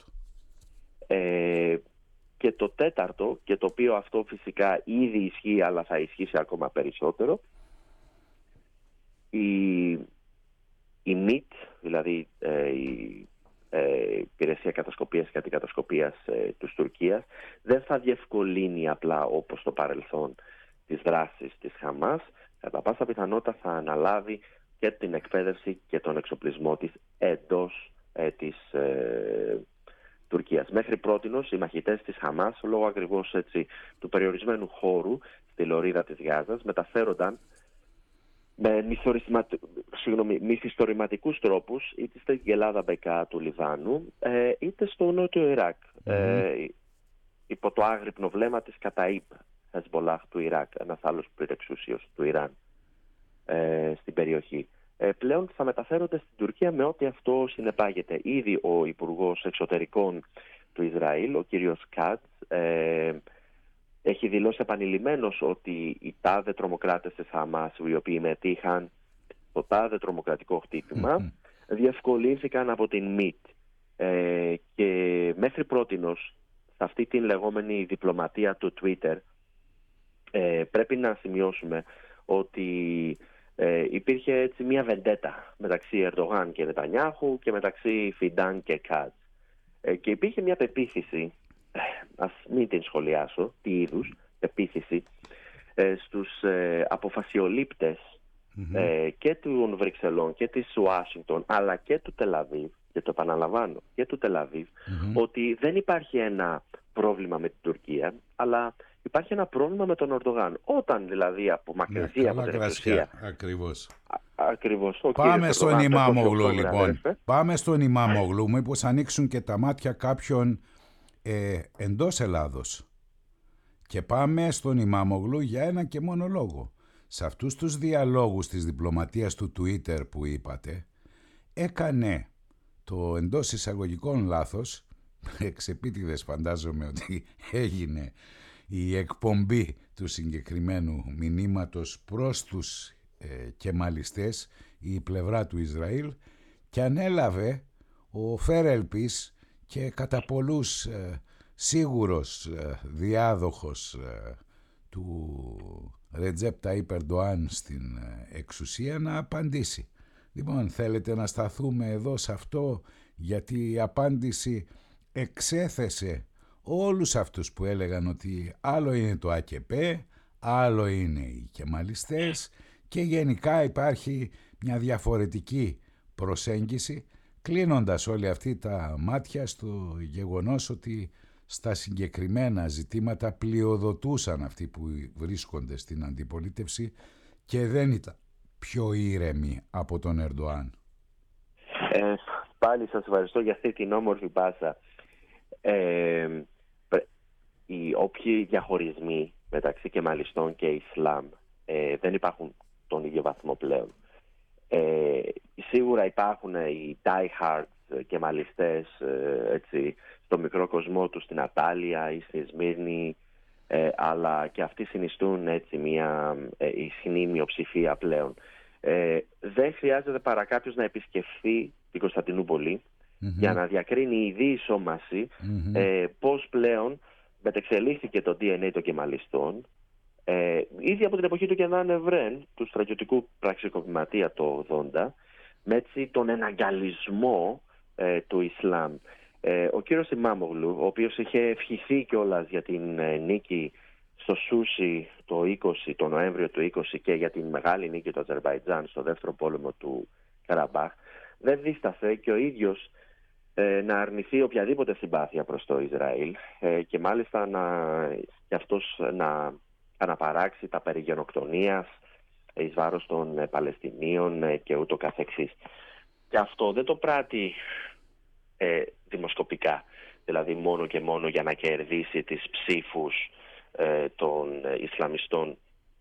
Speaker 2: Ε, και το τέταρτο, και το οποίο αυτό φυσικά ήδη ισχύει αλλά θα ισχύσει ακόμα περισσότερο, η, η ΜΙΤ, δηλαδή ε, η ε, Υπηρεσία Κατασκοπίας και Αντικατασκοπίας ε, της Τουρκίας, δεν θα διευκολύνει απλά όπως το παρελθόν τις δράσεις της Χαμάς, κατά πάσα πιθανότητα θα αναλάβει και την εκπαίδευση και τον εξοπλισμό της εντός ε, της ε, Τουρκίας. Μέχρι πρότινος οι μαχητές της Χαμάς, λόγω ακριβώς έτσι του περιορισμένου χώρου στη λωρίδα της Γάζας, μεταφέρονταν με μυθιστορηματικούς τρόπους είτε στην Ελλάδα Μπεκά του Λιβάνου, ε, είτε στο νότιο Ιράκ. Mm-hmm. Ε, υπό το άγρυπνο βλέμμα της Καταΐπ Χεσμολάχ του Ιράκ, ένας άλλος πρωτεξούσιος του Ιράν ε, στην περιοχή. Ε, πλέον θα μεταφέρονται στην Τουρκία με ό,τι αυτό συνεπάγεται. Ήδη ο Υπουργός Εξωτερικών του Ισραήλ, ο κύριος Κάτς, ε, έχει δηλώσει επανειλημμένος ότι οι τάδε τρομοκράτες της Χαμάς, οι οποίοι μετήχαν το τάδε τρομοκρατικό χτύπημα, mm-hmm. διευκολύνθηκαν από την ΜΙΤ. Ε, και μέχρι πρότινος, σε αυτή την λεγόμενη διπλωματία του Twitter, ε, πρέπει να σημειώσουμε ότι ε, υπήρχε έτσι μια βεντέτα μεταξύ Ερντογάν και Νετανιάχου και μεταξύ Φιντάν και Κάτς. Ε, και υπήρχε μια πεποίθηση, ε, ας μην την σχολιάσω, τι είδους πεποίθηση, ε, στους ε, αποφασιολήπτες mm-hmm. ε, και των Βρυξελών και της Ουάσιγκτον, αλλά και του Τελαβίβ, και το επαναλαμβάνω, και του Τελαβίβ, mm-hmm. ότι δεν υπάρχει ένα πρόβλημα με την Τουρκία, αλλά υπάρχει ένα πρόβλημα με τον Ερντογάν. Όταν δηλαδή απομακρυνθεί ναι, από την εξουσία.
Speaker 1: Ακριβώς.
Speaker 2: Α, ακριβώς.
Speaker 1: Πάμε στον Ιμάμογλου λοιπόν. Πάμε στον Ιμάμογλου. Μήπως ανοίξουν και τα μάτια κάποιων ε, εντός Ελλάδος. Και πάμε στον Ιμάμογλου για ένα και μόνο λόγο. Σε αυτούς τους διαλόγους της διπλωματίας του Twitter που είπατε, έκανε το εντός εισαγωγικών λάθος, εξεπίτηδες φαντάζομαι ότι έγινε η εκπομπή του συγκεκριμένου μηνύματος προς τους ε, κεμαλιστές, η πλευρά του Ισραήλ, και ανέλαβε ο Φέρελπης και κατά πολλούς ε, σίγουρος ε, διάδοχος ε, του Ρετζέπ Ταΐπ Ερντοάν στην ε, εξουσία να απαντήσει. Λοιπόν, θέλετε να σταθούμε εδώ σε αυτό, γιατί η απάντηση εξέθεσε όλους αυτούς που έλεγαν ότι άλλο είναι το ΑΚΕΠΕ, άλλο είναι οι κεμαλιστές και γενικά υπάρχει μια διαφορετική προσέγγιση, κλείνοντας όλη αυτή τα μάτια στο γεγονός ότι στα συγκεκριμένα ζητήματα πλειοδοτούσαν αυτοί που βρίσκονται στην αντιπολίτευση και δεν ήταν πιο ήρεμοι από τον Ερντοάν.
Speaker 2: Ε, πάλι σας ευχαριστώ για αυτή την όμορφη πάσα. Ε, οι όποιοι διαχωρισμοί μεταξύ κεμαλιστών και Ισλάμ ε, δεν υπάρχουν τον ίδιο βαθμό πλέον. Ε, σίγουρα υπάρχουν οι die-hard κεμαλιστές ε, έτσι, στο μικρό κοσμό του στην Ατάλια ή στη Σμύρνη, ε, αλλά και αυτοί συνιστούν έτσι μια ε, ισχυρή μειοψηφία πλέον. Ε, δεν χρειάζεται παρά κάποιος να επισκεφθεί την Κωνσταντινούπολη mm-hmm. για να διακρίνει η διεισόμαση mm-hmm. ε, πώς πλέον μετεξελίχθηκε το ντι εν έι των κεμαλιστών ε, ήδη από την εποχή του Κενάν Ευρέν, του στρατιωτικού πραξικοπηματία το ογδόντα, με έτσι τον εναγκαλισμό ε, του Ισλάμ. Ε, ο κύριος Ιμάμογλου, ο οποίος είχε ευχηθεί κιόλας για την ε, νίκη στο Σούσι το είκοσι, το Νοέμβριο του είκοσι, και για την μεγάλη νίκη του Αζερβαϊτζάν στο δεύτερο πόλεμο του Καραμπάχ, δεν δίστασε και ο ίδιος ε, να αρνηθεί οποιαδήποτε συμπάθεια προς το Ισραήλ ε, και μάλιστα να, και αυτός να αναπαράξει τα περί γενοκτονίας εις βάρος των ε, Παλαιστινίων ε, και ούτω καθεξής. Και αυτό δεν το πράττει ε, δημοσκοπικά, δηλαδή μόνο και μόνο για να κερδίσει τις ψήφους ε, των ε, Ισλαμιστών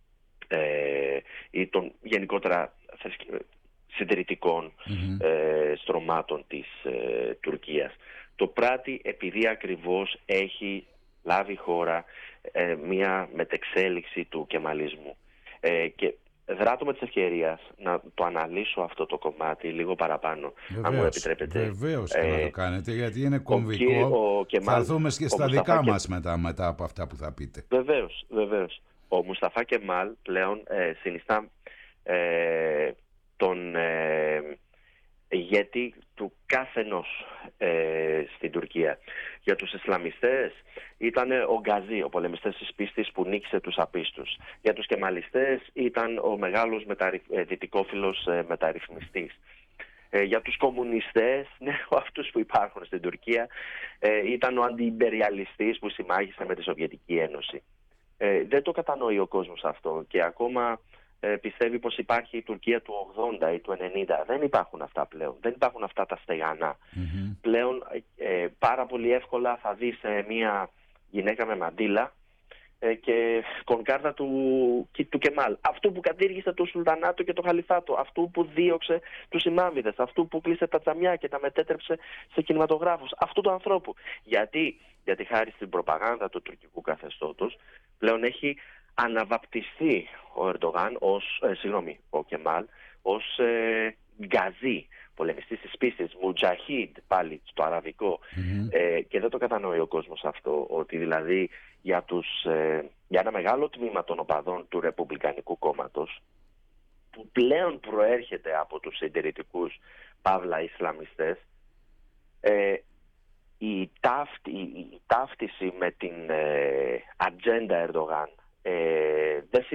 Speaker 2: ε, ή των γενικότερα συντηρητικών mm-hmm. ε, στρωμάτων της ε, Τουρκίας. Το πράττει επειδή ακριβώς έχει λάβει χώρα ε, μια μετεξέλιξη του κεμαλισμού. Ε, και δράτω με της ευκαιρίας να το αναλύσω αυτό το κομμάτι λίγο παραπάνω,
Speaker 1: βεβαίως,
Speaker 2: αν μου επιτρέπετε.
Speaker 1: Βεβαίως και ε, να το κάνετε, γιατί είναι κομβικό.
Speaker 2: Ο κύριο, ο Κεμάλ,
Speaker 1: θα έρθουμε και στα δικά και... μας μετά, μετά από αυτά που θα πείτε.
Speaker 2: Βεβαίως, βεβαίως. Ο Μουσταφά Κεμάλ πλέον ε, συνιστά ε, τον ε, ηγέτη του κάθενος ε, στην Τουρκία. Για τους Ισλαμιστές ήταν ο Γκαζί, ο πολεμιστές της πίστης που νίκησε τους απίστους. Για τους κεμαλιστές ήταν ο μεγάλος μεταρρυ... δυτικόφιλος ε, μεταρρυθμιστής. Ε, για τους κομμουνιστές, ναι, αυτούς που υπάρχουν στην Τουρκία, ε, ήταν ο αντιιμπεριαλιστής που συμμάχισε με τη Σοβιετική Ένωση. Ε, δεν το κατανοεί ο κόσμος αυτό και ακόμα ε, πιστεύει πως υπάρχει η Τουρκία του ογδόντα ή του ενενήντα. Δεν υπάρχουν αυτά πλέον. Δεν υπάρχουν αυτά τα στεγανά. Mm-hmm. Πλέον ε, πάρα πολύ εύκολα θα δεις ε, μια γυναίκα με μαντίλα και κονκάρδα του, του Κεμάλ. Αυτού που κατήργησε το Σουλτανάτο και το Χαλιφάτο. Αυτού που δίωξε τους ημάμιδες. Αυτού που κλείσε τα τζαμιά και τα μετέτρεψε σε κινηματογράφους. Αυτού του ανθρώπου. Γιατί, γιατί χάρη στην προπαγάνδα του τουρκικού καθεστώτος πλέον έχει αναβαπτιστεί ο Ερντογάν ως, ε, συγγνώμη, ο Κεμάλ ως ε, γκαζί, πολεμιστής της πίστης, μουτζαχίντ πάλι στο αραβικό. Mm-hmm. Ε, και δεν το κατανοεί ο κόσμος αυτό, ότι δηλαδή για, τους, ε, για ένα μεγάλο τμήμα των οπαδών του Ρεπουμπλικανικού κόμματος, που πλέον προέρχεται από τους συντηρητικούς παύλα Ισλαμιστές, ε, η, ταύτη, η, η ταύτιση με την ε, ατζέντα Ερντογάν ε, δεν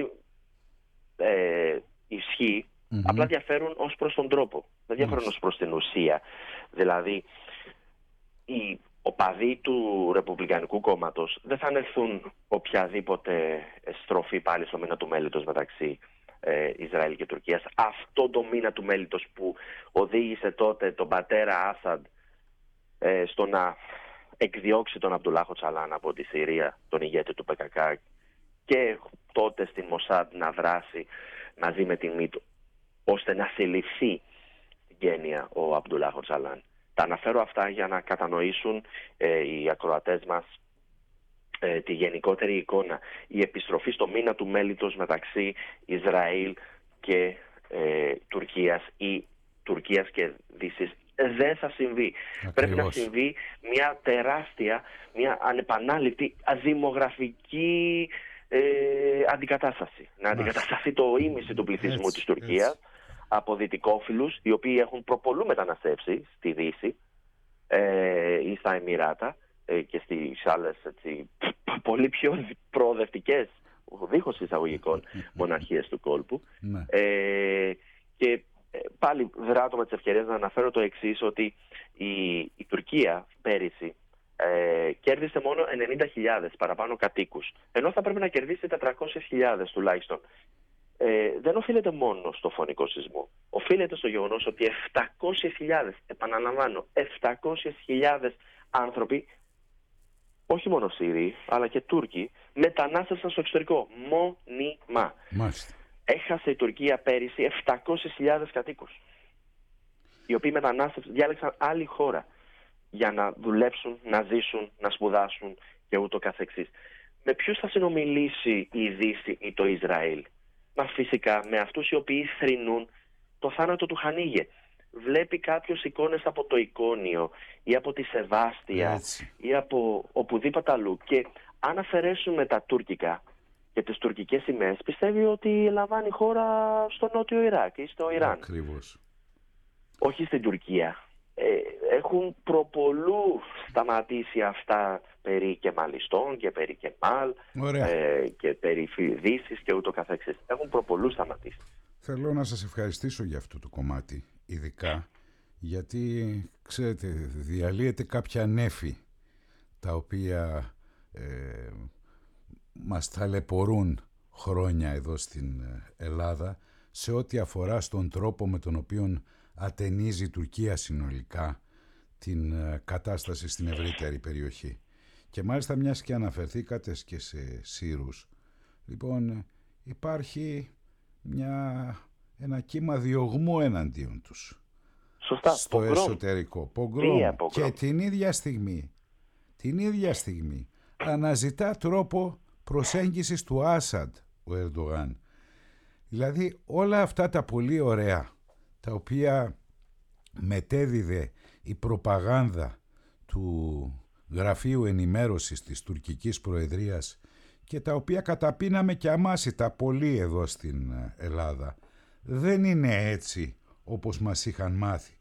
Speaker 2: ε, ισχύει. Mm-hmm. Απλά διαφέρουν ως προς τον τρόπο, δεν διαφέρουν mm-hmm. ως προς την ουσία. Δηλαδή, οι οπαδοί του Ρεπουμπλικανικού κόμματος δεν θα ανεχθούν οποιαδήποτε στροφή πάλι στο μήνα του μέλητος μεταξύ ε, Ισραήλ και Τουρκίας. Αυτό το μήνα του μέλητος που οδήγησε τότε τον πατέρα Άσαντ ε, στο να εκδιώξει τον Αμπτουλάχ Οτσαλάν από τη Συρία, τον ηγέτη του Πε Κέ Κέ, και τότε στην Μοσάντ να δράσει μαζί με την ΜΙΤ ώστε να συλληφθεί στην Κένια ο Αμπτουλάχ Οτσαλάν. Τα αναφέρω αυτά για να κατανοήσουν ε, οι ακροατές μας ε, τη γενικότερη εικόνα. Η επιστροφή στο μήνα του μέλητος μεταξύ Ισραήλ και ε, Τουρκίας ή Τουρκίας και Δύσης δεν θα συμβεί. Ακριβώς. Πρέπει να συμβεί μια τεράστια, μια ανεπανάληπτη δημογραφική ε, αντικατάσταση. Να αντικατασταθεί το ίμιση του πληθυσμού έτσι, της Τουρκίας έτσι. Από δυτικόφιλους, οι οποίοι έχουν προπολού μεταναστεύσει στη Δύση ε, ή στα Εμιράτα ε, και στις άλλες έτσι, πολύ πιο προοδευτικές, δίχως εισαγωγικών, μοναρχίες του κόλπου. ε, και πάλι δράτω με τις ευκαιρίες να αναφέρω το εξής, ότι η, η Τουρκία πέρυσι ε, κέρδισε μόνο ενενήντα χιλιάδες παραπάνω κατοίκους, ενώ θα πρέπει να κερδίσει τετρακόσιες χιλιάδες τουλάχιστον. Ε, δεν οφείλεται μόνο στο φωνικό σεισμό. Οφείλεται στο γεγονός ότι επτακόσιες χιλιάδες, επαναλαμβάνω, επτακόσιες χιλιάδες άνθρωποι, όχι μόνο Σύριοι, αλλά και Τούρκοι, μετανάστευσαν στο εξωτερικό. Μόνιμα. Μάλιστα. Έχασε η Τουρκία πέρυσι επτακόσιες χιλιάδες κατοίκους, οι οποίοι μετανάστευσαν, διάλεξαν άλλη χώρα για να δουλέψουν, να ζήσουν, να σπουδάσουν και ούτω καθεξής. Με ποιους θα συνομιλήσει η Δύση ή το Ισραήλ? Μα φυσικά με αυτούς οι οποίοι θρηνούν το θάνατο του Χανίγε. Βλέπει κάποιος εικόνες από το Εικόνιο ή από τη Σεβάστια Έτσι. Ή από οπουδήποτε αλλού, και αν αφαιρέσουμε τα τουρκικά και τις τουρκικές σημαίες, πιστεύει ότι λαμβάνει χώρα στο νότιο Ιράκ ή στο Ιράν. Ακριβώς. Όχι στην Τουρκία. Ε, έχουν προπολού σταματήσει αυτά περί Κεμαλιστών και περί Κεμάλ ε, και περί Δύσης και ούτω καθεξής. Έχουν προπολού σταματήσει.
Speaker 1: Θέλω να σας ευχαριστήσω για αυτό το κομμάτι, ειδικά γιατί, ξέρετε, διαλύεται κάποια νέφη τα οποία ε, μας ταλαιπωρούν χρόνια εδώ στην Ελλάδα σε ό,τι αφορά στον τρόπο με τον οποίο ατενίζει η Τουρκία συνολικά την κατάσταση στην ευρύτερη περιοχή. Και μάλιστα, μιας και αναφερθήκατε και σε Σύρους, λοιπόν, υπάρχει μια, ένα κύμα διωγμού εναντίον τους.
Speaker 2: Σωστά.
Speaker 1: Στο
Speaker 2: πογκρόμ.
Speaker 1: εσωτερικό. Πογκρόμ. Και την ίδια στιγμή, την ίδια στιγμή αναζητά τρόπο προσέγγισης του Άσαντ ο Ερντογάν. Δηλαδή όλα αυτά τα πολύ ωραία τα οποία μετέδιδε η προπαγάνδα του Γραφείου Ενημέρωσης της τουρκικής Προεδρίας και τα οποία καταπίναμε και αμάσιτα πολύ εδώ στην Ελλάδα, δεν είναι έτσι όπως μας είχαν μάθει.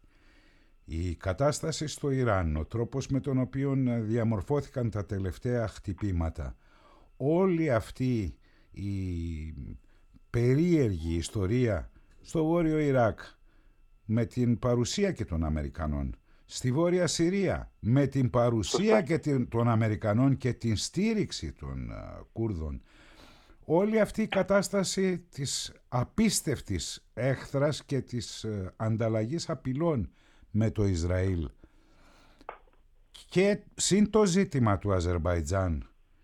Speaker 1: Η κατάσταση στο Ιράν, ο τρόπος με τον οποίο διαμορφώθηκαν τα τελευταία χτυπήματα, όλη αυτή η περίεργη ιστορία στο Βόρειο Ιράκ με την παρουσία και των Αμερικανών, στη Βόρεια Συρία με την παρουσία και των Αμερικανών και την στήριξη των uh, Κούρδων, όλη αυτή η κατάσταση της απίστευτης έχθρας και της uh, ανταλλαγής απειλών με το Ισραήλ και συν το ζήτημα του Αζερμπαϊτζάν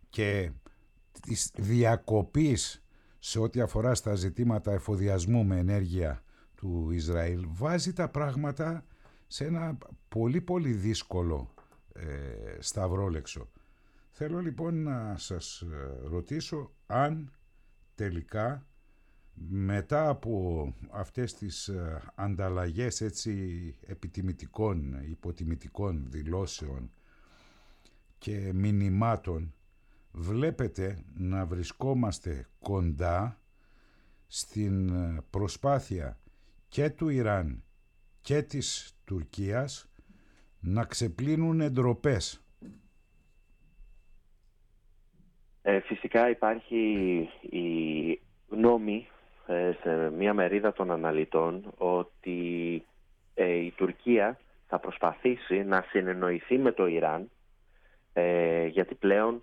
Speaker 1: και της διακοπής σε ό,τι αφορά στα ζητήματα εφοδιασμού με ενέργεια του Ισραήλ βάζει τα πράγματα σε ένα πολύ πολύ δύσκολο ε, σταυρόλεξο. Θέλω λοιπόν να σας ρωτήσω αν τελικά μετά από αυτές τις ανταλλαγές έτσι επιτιμητικών, υποτιμητικών δηλώσεων και μηνυμάτων βλέπετε να βρισκόμαστε κοντά στην προσπάθεια και του Ιράν και της Τουρκίας να ξεπλύνουν ντροπές.
Speaker 2: Ε, φυσικά υπάρχει η γνώμη ε, σε μια μερίδα των αναλυτών ότι ε, η Τουρκία θα προσπαθήσει να συνεννοηθεί με το Ιράν ε, γιατί πλέον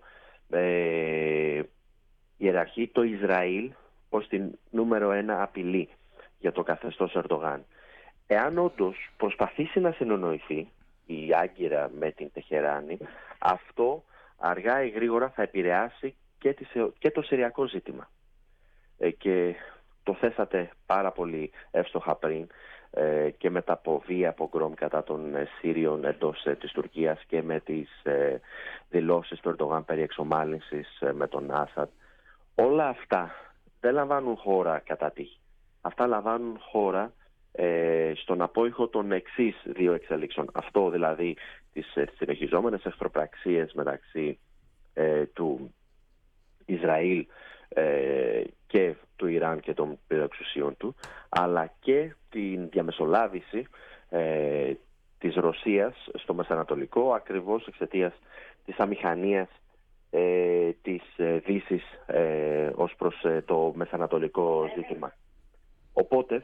Speaker 2: ε, ιεραρχεί το Ισραήλ ως την νούμερο ένα απειλή για το καθεστώς Ερντογάν. Εάν όντως προσπαθήσει να συνεννοηθεί η Άγκυρα με την Τεχεράνη, αυτό αργά ή γρήγορα θα επηρεάσει και, τη, και το συριακό ζήτημα. Ε, και το θέσατε πάρα πολύ εύστοχα πριν ε, και μετά από βία πογκρόμ κατά των ε, Σύριων εντός ε, της Τουρκίας και με τις ε, δηλώσεις του Ερντογάν περί εξομάλυνσης ε, με τον Άσαντ. Όλα αυτά δεν λαμβάνουν χώρα κατά τύχη. Αυτά λαμβάνουν χώρα ε, στον απόϊχο των εξής δύο εξελίξεων. Αυτό δηλαδή τις ε, συνεχιζόμενες εχθροπραξίες μεταξύ ε, του Ισραήλ ε, και του Ιράν και των πυρεξουσιών του, αλλά και την διαμεσολάβηση ε, της Ρωσίας στο Μεσανατολικό, ακριβώς εξαιτίας της αμηχανίας ε, της ε, Δύσης ε, ως προς ε, το μεσανατολικό ζήτημα. Οπότε,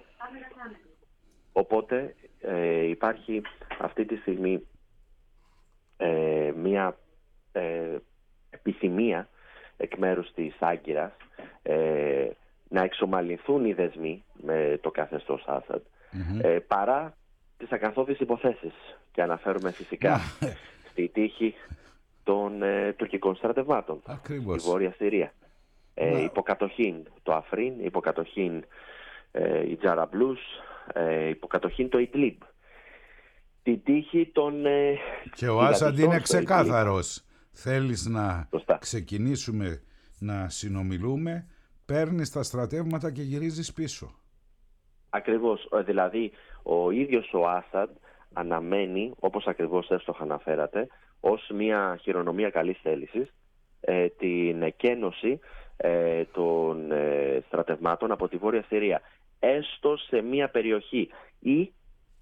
Speaker 2: οπότε ε, υπάρχει αυτή τη στιγμή ε, μια ε, επιθυμία εκ μέρους της Άγκυρας ε, να εξομαλυνθούν οι δεσμοί με το καθεστώς Άσαντ mm-hmm. ε, παρά τις ακαθόδεις υποθέσεις, και αναφέρουμε φυσικά στη τύχη των ε, τουρκικών στρατευμάτων.
Speaker 1: Ακριβώς.
Speaker 2: Στη Βόρεια Συρία. Ε, υποκατοχήν το Αφρίν, υποκατοχήν ε, η Τζαραμπλούς, ε, υποκατοχήν το Ιτλίμπ. Την τύχη των... Ε,
Speaker 1: και ο Άσαντ είναι ξεκάθαρος. Θέλεις να
Speaker 2: Σωστά.
Speaker 1: ξεκινήσουμε να συνομιλούμε, παίρνεις τα στρατεύματα και γυρίζεις πίσω.
Speaker 2: Ακριβώς. Δηλαδή, ο ίδιος ο Άσαντ αναμένει, όπως ακριβώς εύστοχα αναφέρατε, ως μια χειρονομία καλής θέλησης, ε, την εκένωση ε, των ε, στρατευμάτων από τη Βόρεια Συρία, έστω σε μια περιοχή ή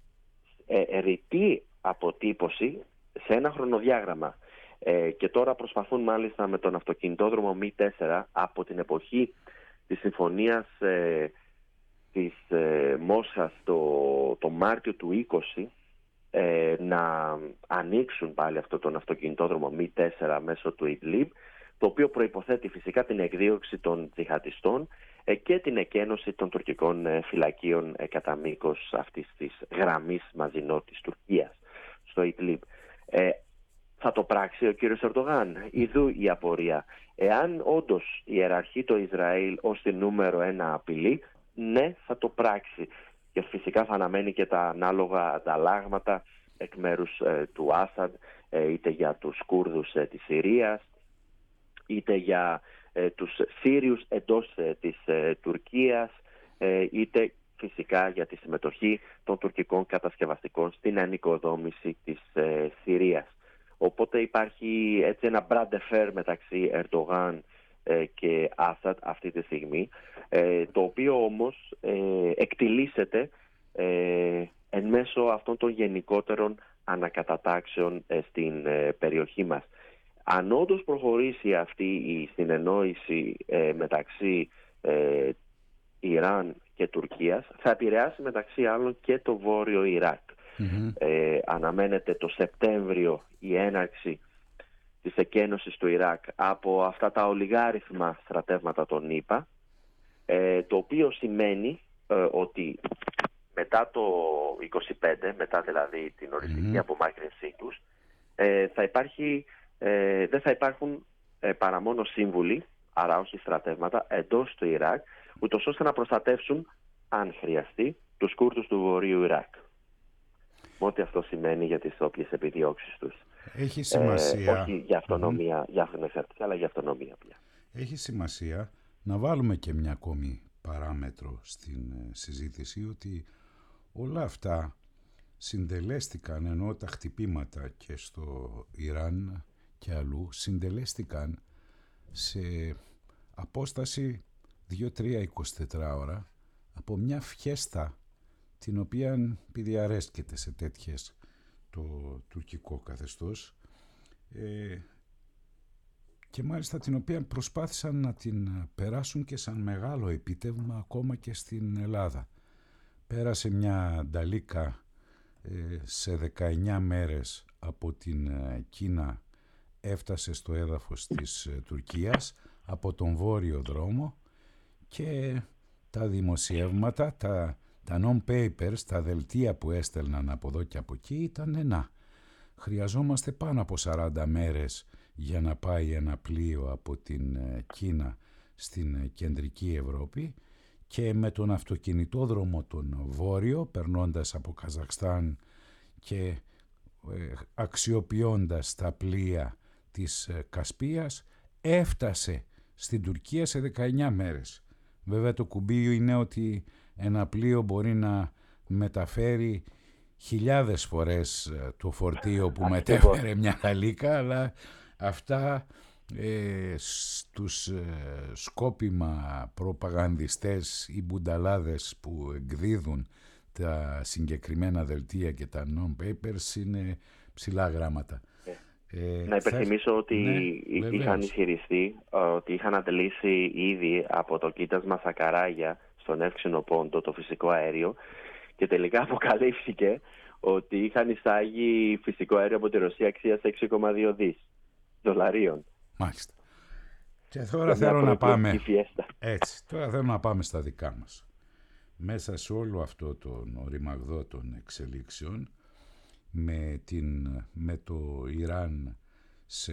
Speaker 2: ε, ρητή αποτύπωση σε ένα χρονοδιάγραμμα. Ε, και τώρα προσπαθούν μάλιστα με τον αυτοκινητόδρομο Μι τέσσερα από την εποχή της συμφωνίας ε, της ε, Μόσχας το, το Μάρτιο του είκοσι ε, να ανοίξουν πάλι αυτό τον αυτοκινητόδρομο Μι τέσσερα μέσω του Ιτλίμπ, το οποίο προϋποθέτει φυσικά την εκδίωξη των τζιχαντιστών ε, και την εκένωση των τουρκικών ε, φυλακίων ε, κατά μήκος αυτής της γραμμής Μαζινό της Τουρκίας στο Ιτλίμπ. Ε, Θα το πράξει ο κύριος Ερντογάν? Ιδού η απορία. Εάν όντως ιεραρχεί το Ισραήλ ως τη νούμερο ένα απειλή, ναι, θα το πράξει. Και φυσικά θα αναμένει και τα ανάλογα ανταλλάγματα εκ μέρους ε, του Άσαντ, ε, είτε για τους Κούρδους ε, της Συρίας, είτε για ε, τους Σύριους εντός ε, της ε, Τουρκίας, ε, είτε φυσικά για τη συμμετοχή των τουρκικών κατασκευαστικών στην ανοικοδόμηση της ε, Συρίας. Οπότε υπάρχει έτσι ένα μπραντεφέρ μεταξύ Ερντογάν ε, και Άσαντ αυτή τη στιγμή, ε, το οποίο όμως ε, εκτιλήσεται ε, εν μέσω αυτών των γενικότερων ανακατατάξεων ε, στην ε, περιοχή μας. Αν όντως προχωρήσει αυτή η συνεννόηση ε, μεταξύ ε, Ιράν και Τουρκίας, θα επηρεάσει μεταξύ άλλων και το Βόρειο Ιράκ. Mm-hmm. Ε, αναμένεται το Σεπτέμβριο η έναρξη της εκένωσης του Ιράκ από αυτά τα ολιγάριθμα στρατεύματα των ΗΠΑ, ε, το οποίο σημαίνει ε, ότι μετά το είκοσι πέντε, μετά δηλαδή την οριστική mm-hmm. απομάκρυνσή τους, ε, θα υπάρχει, ε, δεν θα υπάρχουν ε, παρά μόνο σύμβουλοι, άρα όχι στρατεύματα, εντός του Ιράκ, ούτως ώστε να προστατεύσουν, αν χρειαστεί, τους Κούρδους του Βορείου Ιράκ. Με ό,τι αυτό σημαίνει για τις όποιες επιδιώξεις τους.
Speaker 1: Έχει σημασία.
Speaker 2: Ε, όχι για αυτονομία, mm-hmm. για αυτονομία, αλλά για αυτονομία πια.
Speaker 1: Έχει σημασία να βάλουμε και μια ακόμη παράμετρο στην συζήτηση, ότι όλα αυτά συντελέστηκαν, ενώ τα χτυπήματα και στο Ιράν και αλλού συντελέστηκαν σε απόσταση δύο τρία εικοσιτέσσερις ώρα από μια φιέστα την οποία επειδή αρέσκεται σε τέτοιες το τουρκικό καθεστώς ε, και μάλιστα την οποία προσπάθησαν να την περάσουν και σαν μεγάλο επίτευγμα ακόμα και στην Ελλάδα. Πέρασε μια νταλίκα ε, σε δεκαεννιά μέρες από την ε, Κίνα, έφτασε στο έδαφος της ε, Τουρκίας από τον βόρειο δρόμο και τα δημοσιεύματα, τα, τα non-papers, τα δελτία που έστελναν από εδώ και από εκεί ήταν να. Χρειαζόμαστε πάνω από σαράντα μέρες για να πάει ένα πλοίο από την Κίνα στην κεντρική Ευρώπη και με τον αυτοκινητόδρομο τον βόρειο, περνώντας από Καζακστάν και αξιοποιώντας τα πλοία της Κασπίας, έφτασε στην Τουρκία σε δεκαεννιά μέρες. Βέβαια το κουμπί είναι ότι ένα πλοίο μπορεί να μεταφέρει χιλιάδες φορές το φορτίο που μετέφερε μια γαλίκα, αλλά αυτά ε, στους ε, σκόπιμα προπαγανδιστές ή μπουνταλάδες που εκδίδουν τα συγκεκριμένα δελτία και τα non-papers είναι ψηλά γράμματα.
Speaker 2: Ε, να υπενθυμίσω θα... ότι ναι, είχαν ισχυριστεί ότι είχαν αντλήσει ήδη από το κοίτασμα Σακαράγια στον εύξηνο πόντο το φυσικό αέριο και τελικά αποκαλύφθηκε ότι είχαν εισάγει φυσικό αέριο από τη Ρωσία αξίας έξι κόμμα δύο δισεκατομμύρια δολαρίων.
Speaker 1: Μάλιστα. Και τώρα θέλω να πάμε έτσι, τώρα θέλω να πάμε στα δικά μας. Μέσα σε όλο αυτό τον ρημαγδό των εξελίξεων με, την, με το Ιράν σε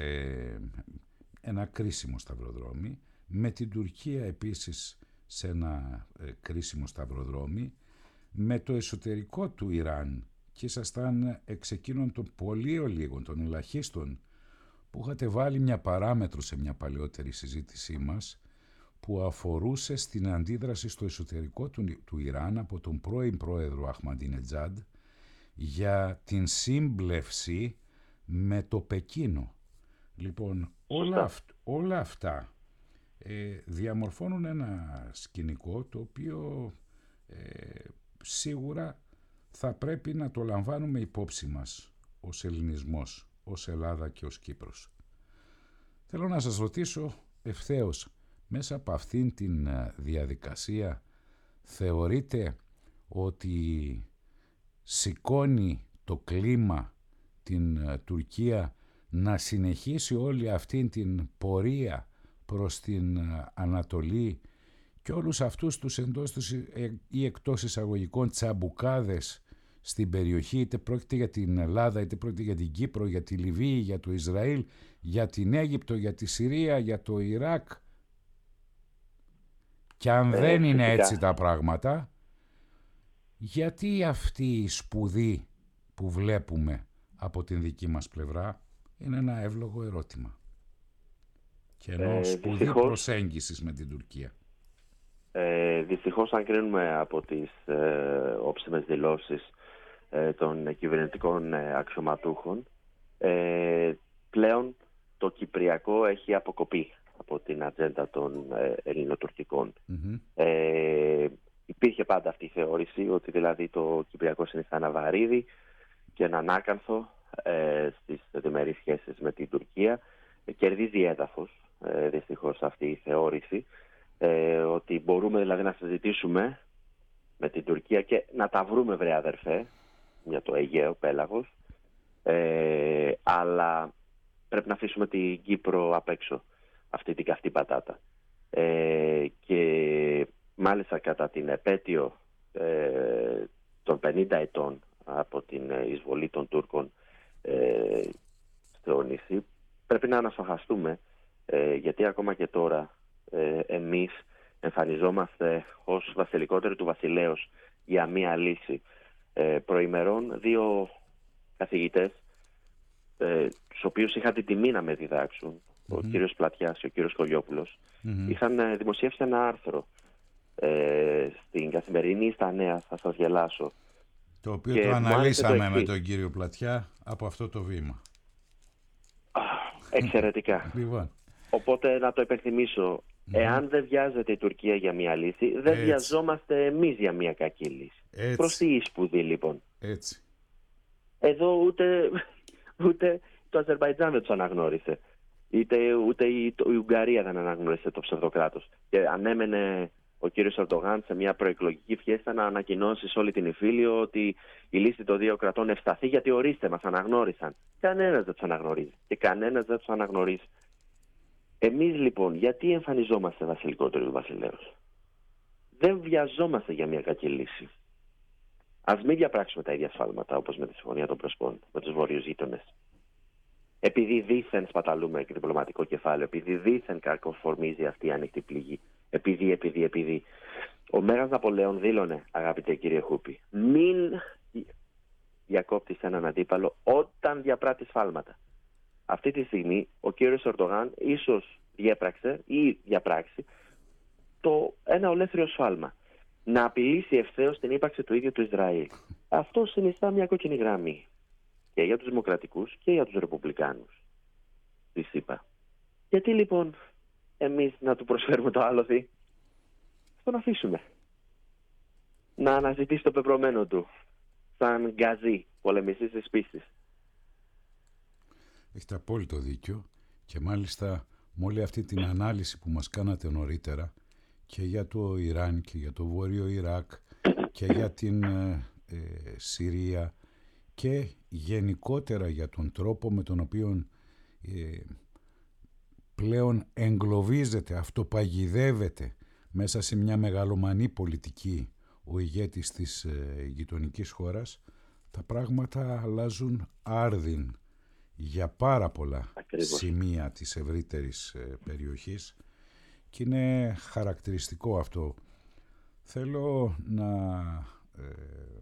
Speaker 1: ένα κρίσιμο σταυροδρόμι, με την Τουρκία επίσης σε ένα ε, κρίσιμο σταυροδρόμι, με το εσωτερικό του Ιράν και ήσασταν εξ εκείνων των πολύ λίγων, των ελαχίστων που είχατε βάλει μια παράμετρο σε μια παλαιότερη συζήτησή μας που αφορούσε στην αντίδραση στο εσωτερικό του, του Ιράν από τον πρώην πρόεδρο Αχμαντινετζάντ για την σύμπλευση με το Πεκίνο. Λοιπόν, όλα, αυ- όλα αυτά ε, διαμορφώνουν ένα σκηνικό το οποίο ε, σίγουρα θα πρέπει να το λαμβάνουμε υπόψη μας ως ελληνισμός, ως Ελλάδα και ως Κύπρος. Θέλω να σας ρωτήσω ευθέως, μέσα από αυτήν την διαδικασία θεωρείτε ότι σηκώνει το κλίμα την Τουρκία να συνεχίσει όλη αυτή την πορεία προς την Ανατολή και όλους αυτούς τους εντός τους ή εκτός εισαγωγικών τσαμπουκάδες στην περιοχή, είτε πρόκειται για την Ελλάδα, είτε πρόκειται για την Κύπρο, για τη Λιβύη, για το Ισραήλ, για την Αίγυπτο, για τη Συρία, για το Ιράκ. Και αν ε, δεν είναι φυσικά έτσι τα πράγματα, γιατί αυτή η σπουδή που βλέπουμε από την δική μας πλευρά είναι ένα εύλογο ερώτημα. Και ενώ ε, σπουδή δυστυχώς, προσέγγισης με την Τουρκία.
Speaker 2: Ε, δυστυχώς αν κρίνουμε από τις ε, όψιμες δηλώσεις ε, των κυβερνητικών ε, αξιωματούχων, ε, πλέον το Κυπριακό έχει αποκοπεί από την ατζέντα των ε, ελληνοτουρκικών. Mm-hmm. Ε, υπήρχε πάντα αυτή η θεώρηση ότι δηλαδή το Κυπριακό συνιστά ένα βαρύδι και έναν άκανθο ε, στις διμερείς σχέσεις με την Τουρκία. Ε, κερδίζει έδαφος ε, δυστυχώς αυτή η θεώρηση ε, ότι μπορούμε δηλαδή να συζητήσουμε με την Τουρκία και να τα βρούμε βρε αδερφέ για το Αιγαίο πέλαγος, ε, αλλά πρέπει να αφήσουμε την Κύπρο απ' έξω, αυτή την καυτή πατάτα. Ε, και μάλιστα κατά την επέτειο ε, των πενήντα ετών από την εισβολή των Τούρκων ε, στο νησί, πρέπει να ανασφαχαστούμε Ε, γιατί ακόμα και τώρα ε, εμείς εμφανιζόμαστε ως βασιλικότεροι του βασιλέως για μία λύση. Ε, προημερών δύο καθηγητές, ε, τους οποίους είχα την τιμή να με διδάξουν, mm-hmm. ο κύριος Πλατιάς και ο κύριος Κολιόπουλος, mm-hmm. είχαν δημοσιεύσει ένα άρθρο ε, στην Καθημερινή στα Νέα, θα σας γελάσω.
Speaker 1: Το οποίο και το αναλύσαμε το με τον κύριο Πλατιά από αυτό το βήμα.
Speaker 2: Εξαιρετικά.
Speaker 1: Λοιπόν.
Speaker 2: Οπότε να το υπενθυμίσω, mm-hmm. εάν δεν βιάζεται η Τουρκία για μια λύση, δεν Έτσι. βιαζόμαστε εμείς για μια κακή λύση. Έτσι. Προς τι σπουδή λοιπόν.
Speaker 1: Έτσι.
Speaker 2: Εδώ ούτε, ούτε το Αζερμπαϊτζάν δεν τους αναγνώρισε. Είτε, ούτε η, η Ουγγαρία δεν αναγνώρισε το ψευδοκράτος. Και ανέμενε ο κύριος Ερντογάν σε μια προεκλογική φιέστα να ανακοινώσει σε όλη την Ιφίλιο ότι η λύση των δύο κρατών ευσταθεί, γιατί ορίστε μας αναγνώρισαν. Κανένας δεν τους αναγνωρίζει και κανένας δεν τους αναγνωρίζει. Εμείς λοιπόν γιατί εμφανιζόμαστε βασιλικότεροι του βασιλέως? Δεν βιαζόμαστε για μια κακή λύση. Ας μην διαπράξουμε τα ίδια σφάλματα όπως με τη Συμφωνία των Πρεσπών, με τους βόρειους γείτονες. Επειδή δήθεν σπαταλούμε διπλωματικό κεφάλαιο, επειδή δήθεν κακοφορμίζει αυτή η ανοιχτή πληγή, επειδή, επειδή, επειδή. Ο Μέγας Ναπολέων δήλωνε, αγαπητέ κύριε Χούπη, μην διακόπτεις έναν αντίπαλο όταν διαπράττει σφάλματα. Αυτή τη στιγμή ο κύριος Ερντογάν ίσως διέπραξε ή διαπράξει το ένα ολέθριο σφάλμα. Να απειλήσει ευθέως την ύπαρξη του ίδιου του Ισραήλ. Αυτό συνιστά μια κόκκινη γραμμή και για τους δημοκρατικούς και για τους ρεπουμπλικάνους της ΗΠΑ. Γιατί λοιπόν εμείς να του προσφέρουμε το άλοθη? Στον αφήσουμε να αναζητήσει το πεπρωμένο του σαν γκαζί πολεμιστής της πίστης.
Speaker 1: Έχετε απόλυτο δίκιο και μάλιστα με όλη αυτή την ανάλυση που μας κάνατε νωρίτερα και για το Ιράν και για το Βόρειο Ιράκ και για την ε, ε, Συρία και γενικότερα για τον τρόπο με τον οποίο ε, πλέον εγκλωβίζεται, αυτοπαγιδεύεται μέσα σε μια μεγαλομανή πολιτική ο ηγέτης της ε, γειτονικής χώρας, τα πράγματα αλλάζουν άρδιν για πάρα πολλά Ακριβώς. σημεία της ευρύτερης ε, περιοχής και είναι χαρακτηριστικό αυτό. Θέλω να ε,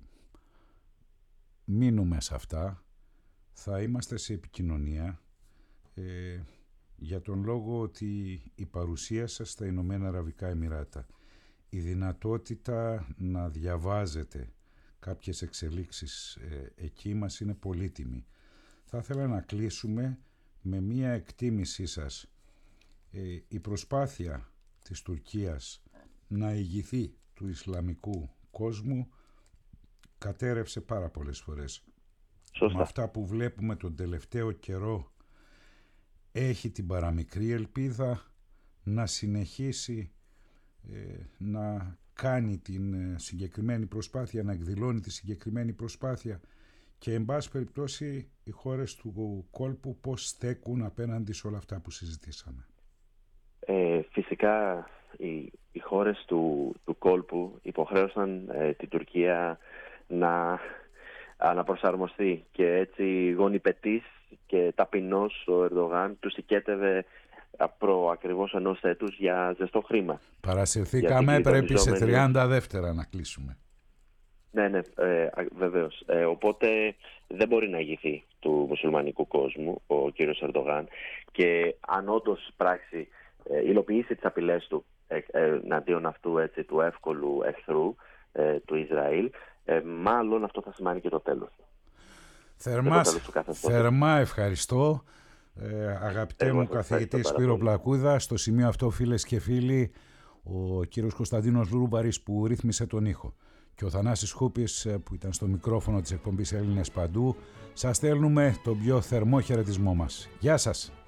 Speaker 1: μείνουμε σε αυτά. Θα είμαστε σε επικοινωνία ε, για τον λόγο ότι η παρουσία σας στα Ηνωμένα Αραβικά Εμιράτα, η δυνατότητα να διαβάζετε κάποιες εξελίξεις ε, εκεί μας είναι πολύτιμη. Θα ήθελα να κλείσουμε με μία εκτίμησή σας. Ε, η προσπάθεια της Τουρκίας να ηγηθεί του Ισλαμικού κόσμου κατέρευσε πάρα πολλές φορές.
Speaker 2: Σωστά.
Speaker 1: Με αυτά που βλέπουμε τον τελευταίο καιρό έχει την παραμικρή ελπίδα να συνεχίσει ε, να κάνει την συγκεκριμένη προσπάθεια, να εκδηλώνει τη συγκεκριμένη προσπάθεια και εν πάση περιπτώσει οι χώρες του κόλπου πώς στέκουν απέναντι σε όλα αυτά που συζητήσαμε.
Speaker 2: Ε, φυσικά οι, οι χώρες του, του κόλπου υποχρέωσαν ε, την Τουρκία να αναπροσαρμοστεί και έτσι γονιπετής και ταπεινός ο Ερντογάν τους οικέτευε προ ακριβώς ενός έτους για ζεστό χρήμα.
Speaker 1: Παρασυρθήκαμε, πρέπει σε τριάντα δεύτερα να κλείσουμε.
Speaker 2: Ναι, ναι, ε, βεβαίως. Ε, οπότε δεν μπορεί να ηγηθεί του μουσουλμανικού κόσμου ο κύριος Ερντογάν και αν όντως πράξει, ε, υλοποιήσει τις απειλές του ε, ε, εναντίον αυτού έτσι, του εύκολου εχθρού ε, του Ισραήλ, ε, μάλλον αυτό θα σημαίνει και το τέλος.
Speaker 1: Θερμά, θερμά ευχαριστώ. Ε, αγαπητέ
Speaker 2: Εγώ
Speaker 1: μου καθηγητή Σπύρο Πλακούδα, στο σημείο αυτό φίλες και φίλοι, ο κύριος Κωνσταντίνος Λουρούμπαρης που ρύθμισε τον ήχο και ο Θανάσης Χούπης που ήταν στο μικρόφωνο της εκπομπής Έλληνες Παντού, σας στέλνουμε τον πιο θερμό χαιρετισμό μας. Γεια σας!